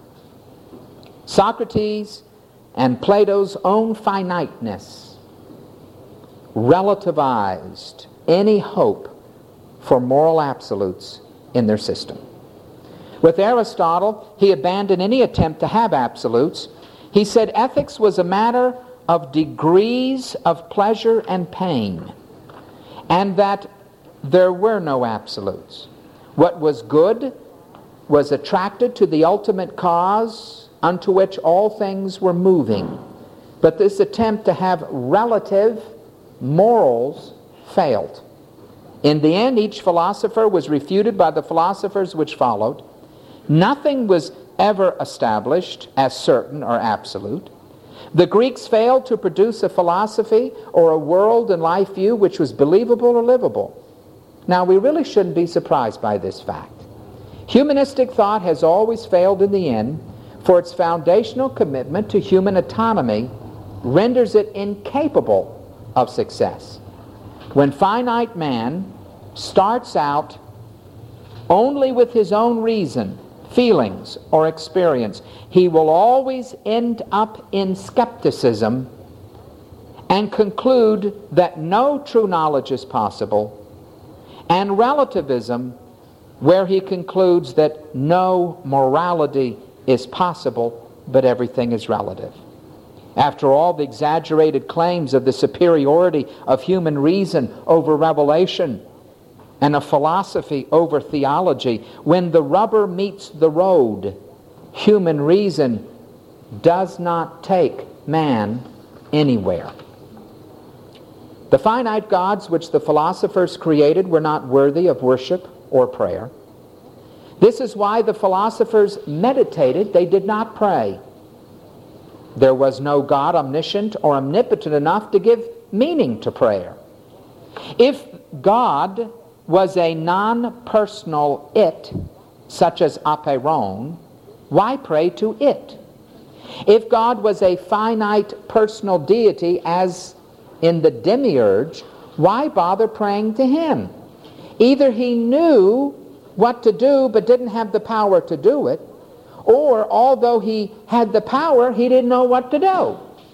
Speaker 1: Socrates and Plato's own finiteness relativized any hope for moral absolutes in their system. With Aristotle, he abandoned any attempt to have absolutes. He said ethics was a matter of degrees of pleasure and pain, and that there were no absolutes. What was good was attracted to the ultimate cause unto which all things were moving. But this attempt to have relative morals failed. In the end, each philosopher was refuted by the philosophers which followed. Nothing was ever established as certain or absolute. The Greeks failed to produce a philosophy or a world and life view which was believable or livable. Now, we really shouldn't be surprised by this fact. Humanistic thought has always failed in the end, for its foundational commitment to human autonomy renders it incapable of success. When finite man starts out only with his own reason, feelings, or experience, he will always end up in skepticism and conclude that no true knowledge is possible, and relativism, where he concludes that no morality is possible, but everything is relative. After all, the exaggerated claims of the superiority of human reason over revelation and of philosophy over theology, when the rubber meets the road, human reason does not take man anywhere. The finite gods which the philosophers created were not worthy of worship or prayer. This is why the philosophers meditated, they did not pray. There was no God omniscient or omnipotent enough to give meaning to prayer. If God was a non-personal it, such as aperon, why pray to it? If God was a finite personal deity, as in the demiurge, why bother praying to him? Either he knew what to do but didn't have the power to do it, or although he had the power, he didn't know what to do.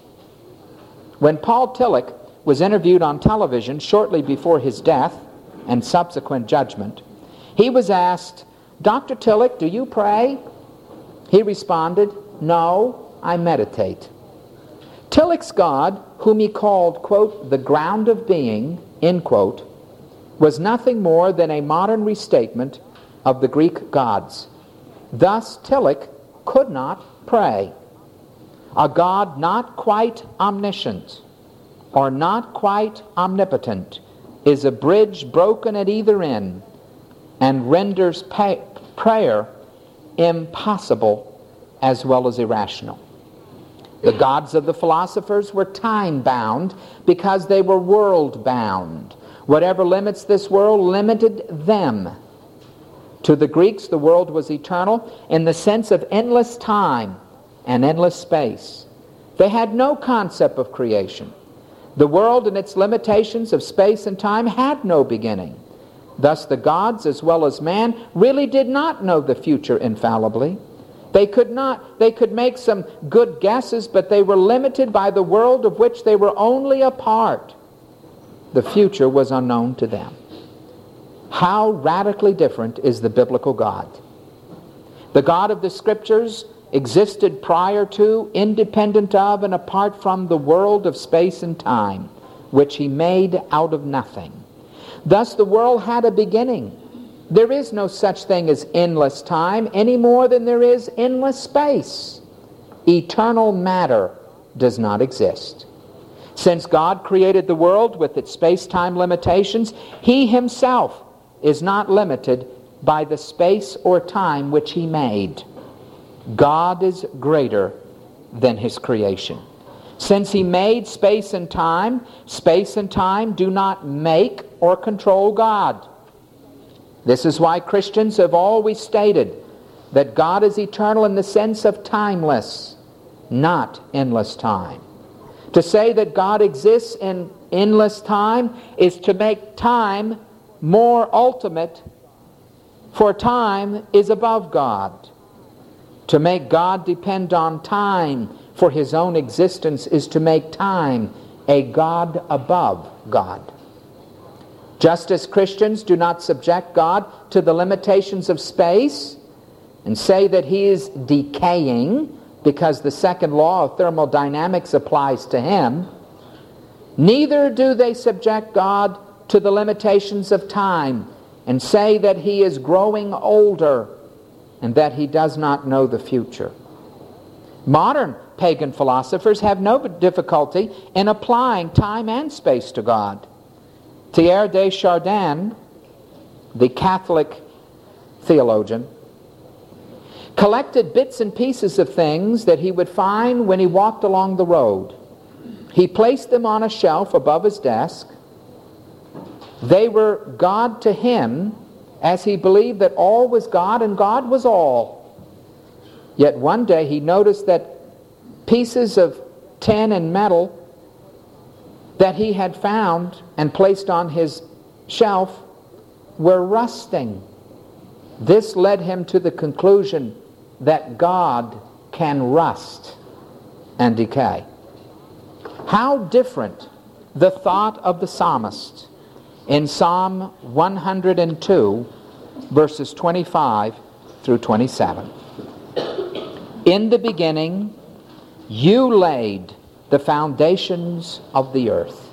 Speaker 1: When Paul Tillich was interviewed on television shortly before his death and subsequent judgment, he was asked, "Dr. Tillich, do you pray?" He responded, "No, I meditate." Tillich's God, whom he called, quote, "the ground of being," end quote, was nothing more than a modern restatement of the Greek gods. Thus, Tillich could not pray. A God not quite omniscient or not quite omnipotent is a bridge broken at either end and renders prayer impossible as well as irrational. The gods of the philosophers were time-bound because they were world-bound. Whatever limits this world limited them. To the Greeks, the world was eternal in the sense of endless time and endless space. They had no concept of creation. The world and its limitations of space and time had no beginning. Thus the gods, as well as man, really did not know the future infallibly. They could make some good guesses, but they were limited by the world of which they were only a part. The future was unknown to them. How radically different is the biblical God. The God of the Scriptures existed prior to, independent of, and apart from the world of space and time, which he made out of nothing. Thus the world had a beginning. There is no such thing as endless time any more than there is endless space. Eternal matter does not exist. Since God created the world with its space-time limitations, he himself is not limited by the space or time which he made. God is greater than his creation. Since he made space and time do not make or control God. This is why Christians have always stated that God is eternal in the sense of timeless, not endless time. To say that God exists in endless time is to make time more ultimate, for time is above God. To make God depend on time for his own existence is to make time a God above God. Just as Christians do not subject God to the limitations of space and say that he is decaying because the second law of thermodynamics applies to him, neither do they subject God to the limitations of time and say that he is growing older and that he does not know the future. Modern pagan philosophers have no difficulty in applying time and space to God. Teilhard de Chardin, the Catholic theologian, collected bits and pieces of things that he would find when he walked along the road. He placed them on a shelf above his desk. They were God to him, as he believed that all was God and God was all. Yet one day he noticed that pieces of tin and metal that he had found and placed on his shelf were rusting. This led him to the conclusion that God can rust and decay. How different the thought of the psalmist in Psalm 102, verses 25 through 27. In the beginning, you laid the foundations of the earth,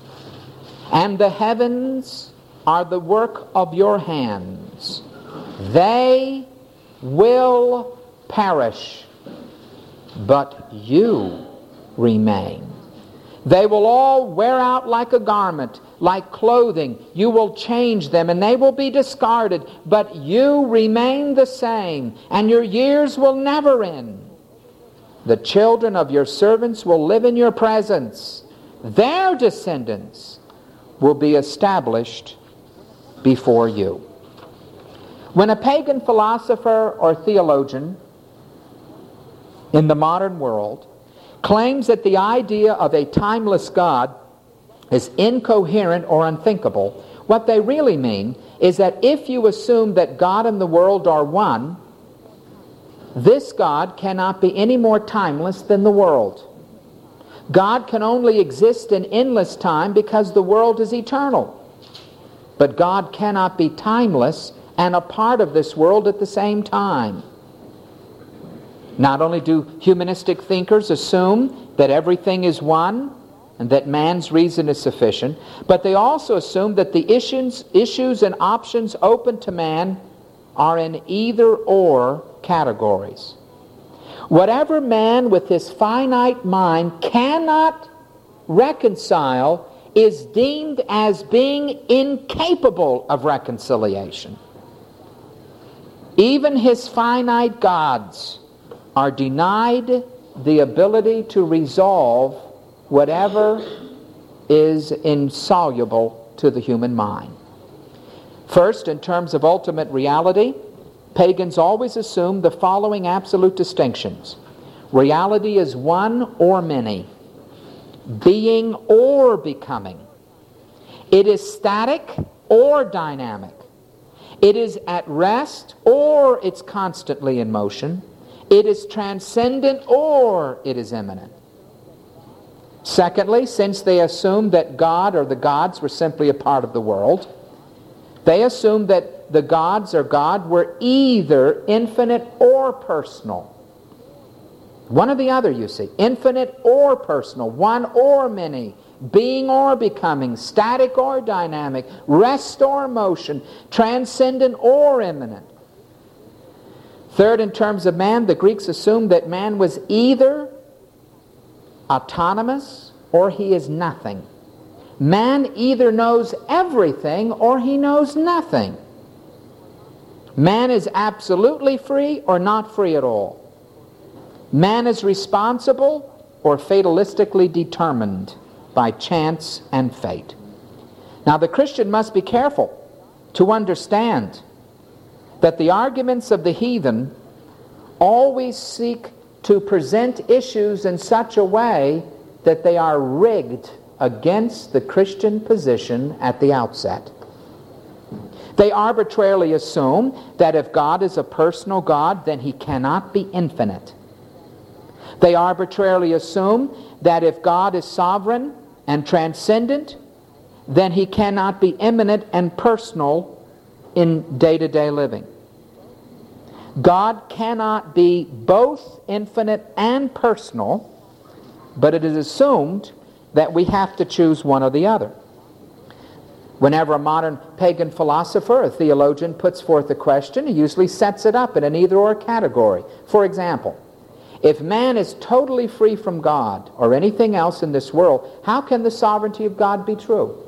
Speaker 1: and the heavens are the work of your hands. They will perish, but you remain. They will all wear out like a garment, like clothing. You will change them, and they will be discarded, but you remain the same, and your years will never end. The children of your servants will live in your presence. Their descendants will be established before you. When a pagan philosopher or theologian in the modern world claims that the idea of a timeless God is incoherent or unthinkable, what they really mean is that if you assume that God and the world are one, this God cannot be any more timeless than the world. God can only exist in endless time because the world is eternal. But God cannot be timeless and a part of this world at the same time. Not only do humanistic thinkers assume that everything is one and that man's reason is sufficient, but they also assume that the issues and options open to man are in either-or categories. Whatever man with his finite mind cannot reconcile is deemed as being incapable of reconciliation. Even his finite gods are denied the ability to resolve whatever is insoluble to the human mind. First, in terms of ultimate reality, pagans always assume the following absolute distinctions. Reality is one or many, being or becoming. It is static or dynamic. It is at rest or it's constantly in motion. It is transcendent or it is immanent. Secondly, since they assume that God or the gods were simply a part of the world, they assume that the gods or God were either infinite or personal. One or the other, you see. Infinite or personal. One or many. Being or becoming. Static or dynamic. Rest or motion. Transcendent or immanent. Third, in terms of man, the Greeks assumed that man was either autonomous or he is nothing. Man either knows everything or he knows nothing. Man is absolutely free or not free at all. Man is responsible or fatalistically determined by chance and fate. Now the Christian must be careful to understand that the arguments of the heathen always seek to present issues in such a way that they are rigged against the Christian position at the outset. They arbitrarily assume that if God is a personal God, then he cannot be infinite. They arbitrarily assume that if God is sovereign and transcendent, then he cannot be immanent and personal in day-to-day living. God cannot be both infinite and personal, but it is assumed that we have to choose one or the other. Whenever a modern pagan philosopher or theologian puts forth a question, he usually sets it up in an either-or category. For example, if man is totally free from God or anything else in this world, how can the sovereignty of God be true?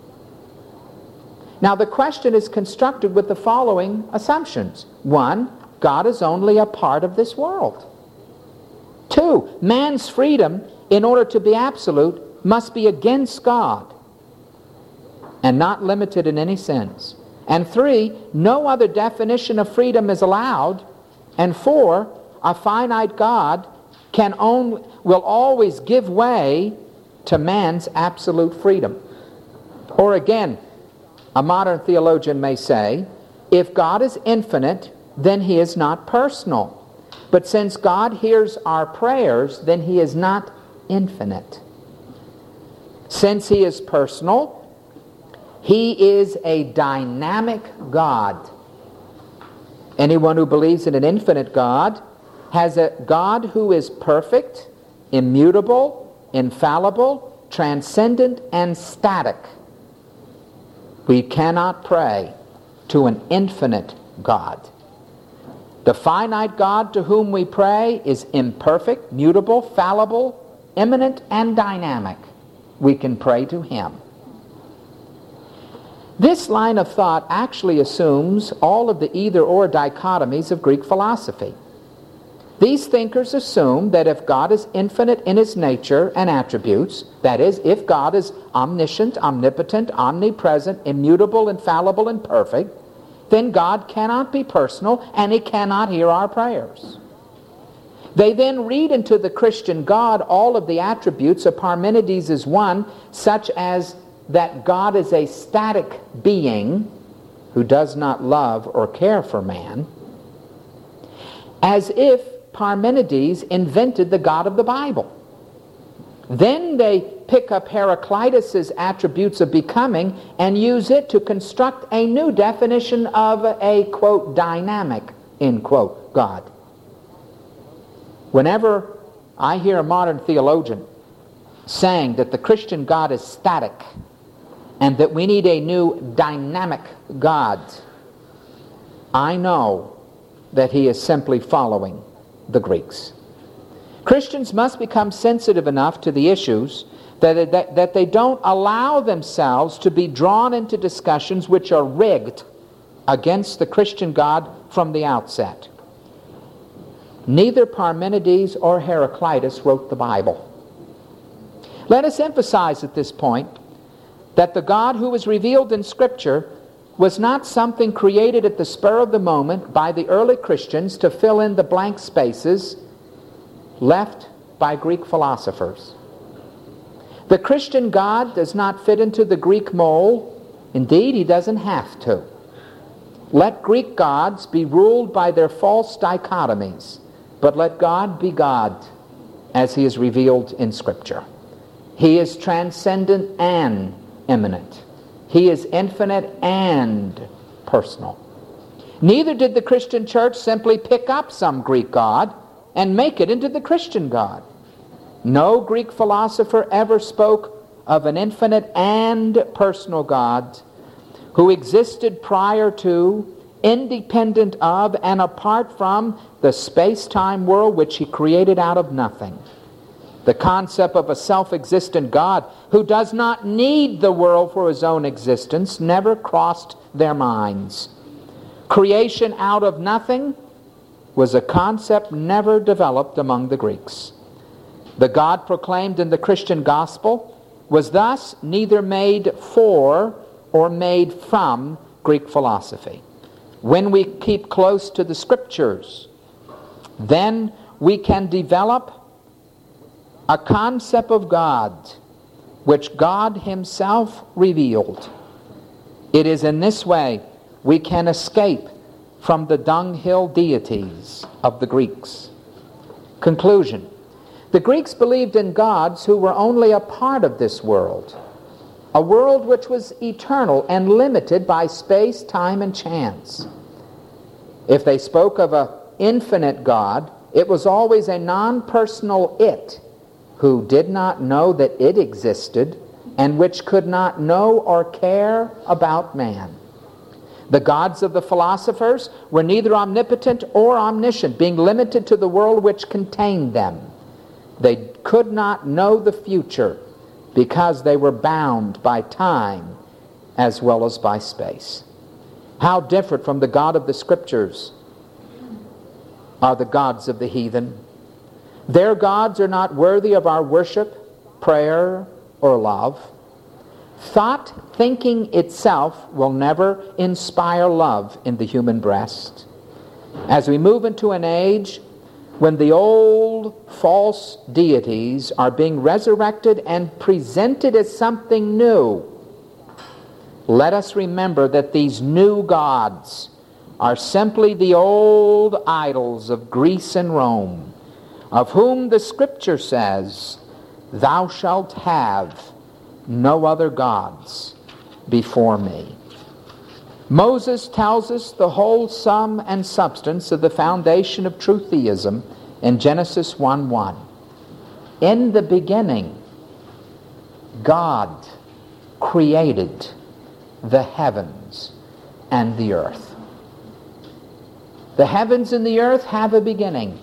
Speaker 1: Now, the question is constructed with the following assumptions. 1, God is only a part of this world. 2, man's freedom, in order to be absolute, must be against God and not limited in any sense. And 3, no other definition of freedom is allowed. And 4, a finite God will always give way to man's absolute freedom. Or again, a modern theologian may say, if God is infinite, then he is not personal. But since God hears our prayers, then he is not infinite. Since he is personal, he is a dynamic God. Anyone who believes in an infinite God has a God who is perfect, immutable, infallible, transcendent, and static. We cannot pray to an infinite God. The finite God to whom we pray is imperfect, mutable, fallible, immanent, and dynamic. We can pray to him. This line of thought actually assumes all of the either-or dichotomies of Greek philosophy. These thinkers assume that if God is infinite in his nature and attributes, that is, if God is omniscient, omnipotent, omnipresent, immutable, infallible, and perfect, then God cannot be personal and he cannot hear our prayers. They then read into the Christian God all of the attributes of Parmenides as one, such as that God is a static being who does not love or care for man, as if Parmenides invented the God of the Bible. Then they pick up Heraclitus' attributes of becoming and use it to construct a new definition of a, quote, dynamic, end quote, God. Whenever I hear a modern theologian saying that the Christian God is static and that we need a new dynamic God, I know that he is simply following the Greeks. Christians must become sensitive enough to the issues that they don't allow themselves to be drawn into discussions which are rigged against the Christian God from the outset. Neither Parmenides or Heraclitus wrote the Bible. Let us emphasize at this point that the God who was revealed in Scripture was not something created at the spur of the moment by the early Christians to fill in the blank spaces left by Greek philosophers. The Christian God does not fit into the Greek mold. Indeed, he doesn't have to. Let Greek gods be ruled by their false dichotomies, but let God be God as he is revealed in Scripture. He is transcendent and immanent. He is infinite and personal. Neither did the Christian church simply pick up some Greek god and make it into the Christian God. No Greek philosopher ever spoke of an infinite and personal God who existed prior to, independent of, and apart from the space-time world which he created out of nothing. The concept of a self-existent God who does not need the world for his own existence never crossed their minds. Creation out of nothing was a concept never developed among the Greeks. The God proclaimed in the Christian gospel was thus neither made for or made from Greek philosophy. When we keep close to the Scriptures, then we can develop a concept of God which God himself revealed. It is in this way we can escape from the dunghill deities of the Greeks. Conclusion. The Greeks believed in gods who were only a part of this world. a world which was eternal and limited by space, time, and chance. If they spoke of an infinite God, it was always a non-personal it who did not know that it existed and which could not know or care about man. The gods of the philosophers were neither omnipotent or omniscient, being limited to the world which contained them. They could not know the future because they were bound by time as well as by space. How different from the God of the Scriptures are the gods of the heathen. Their gods are not worthy of our worship, prayer, or love. Thought, thinking itself, will never inspire love in the human breast. As we move into an age when the old false deities are being resurrected and presented as something new, let us remember that these new gods are simply the old idols of Greece and Rome, of whom the Scripture says, "Thou shalt have no other gods before me." Moses tells us the whole sum and substance of the foundation of true theism in Genesis 1:1. In the beginning, God created the heavens and the earth. The heavens and the earth have a beginning.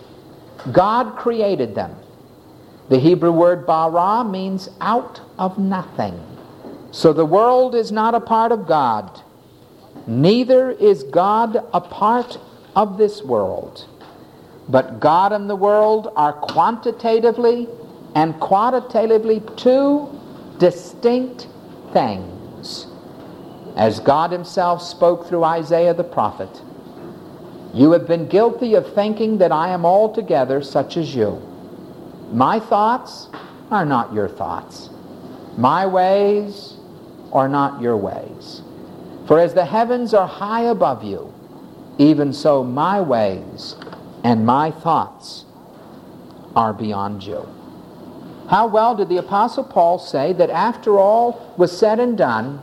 Speaker 1: God created them. The Hebrew word bara means out of nothing. So the world is not a part of God. Neither is God a part of this world. But God and the world are quantitatively and qualitatively two distinct things. As God himself spoke through Isaiah the prophet, "You have been guilty of thinking that I am altogether such as you. My thoughts are not your thoughts. My ways are not your ways. For as the heavens are high above you, even so my ways and my thoughts are beyond you." How well did the Apostle Paul say that after all was said and done,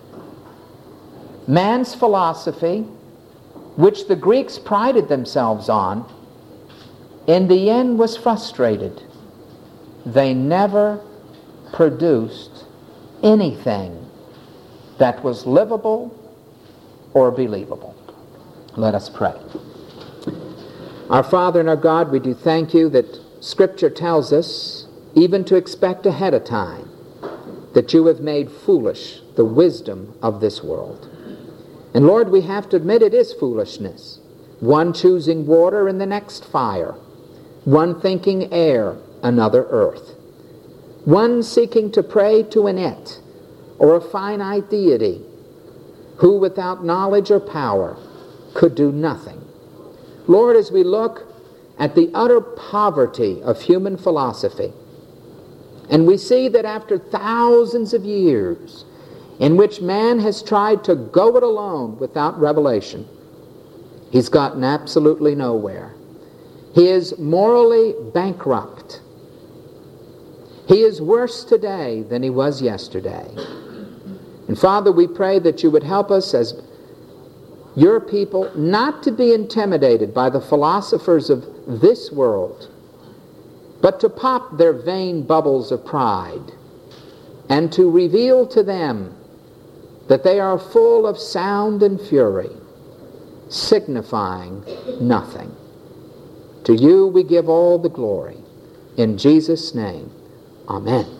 Speaker 1: man's philosophy, which the Greeks prided themselves on, in the end was frustrated. They never produced anything that was livable or believable. Let us pray. Our Father and our God, we do thank you that Scripture tells us even to expect ahead of time that you have made foolish the wisdom of this world. And Lord, we have to admit it is foolishness. One choosing water and the next fire. One thinking air, another earth. One seeking to pray to an it or a finite deity who without knowledge or power could do nothing. Lord, as we look at the utter poverty of human philosophy, and we see that after thousands of years in which man has tried to go it alone without revelation, he's gotten absolutely nowhere. He is morally bankrupt. He is worse today than he was yesterday. And Father, we pray that you would help us as your people not to be intimidated by the philosophers of this world, but to pop their vain bubbles of pride and to reveal to them that they are full of sound and fury, signifying nothing. To you we give all the glory. In Jesus' name, amen.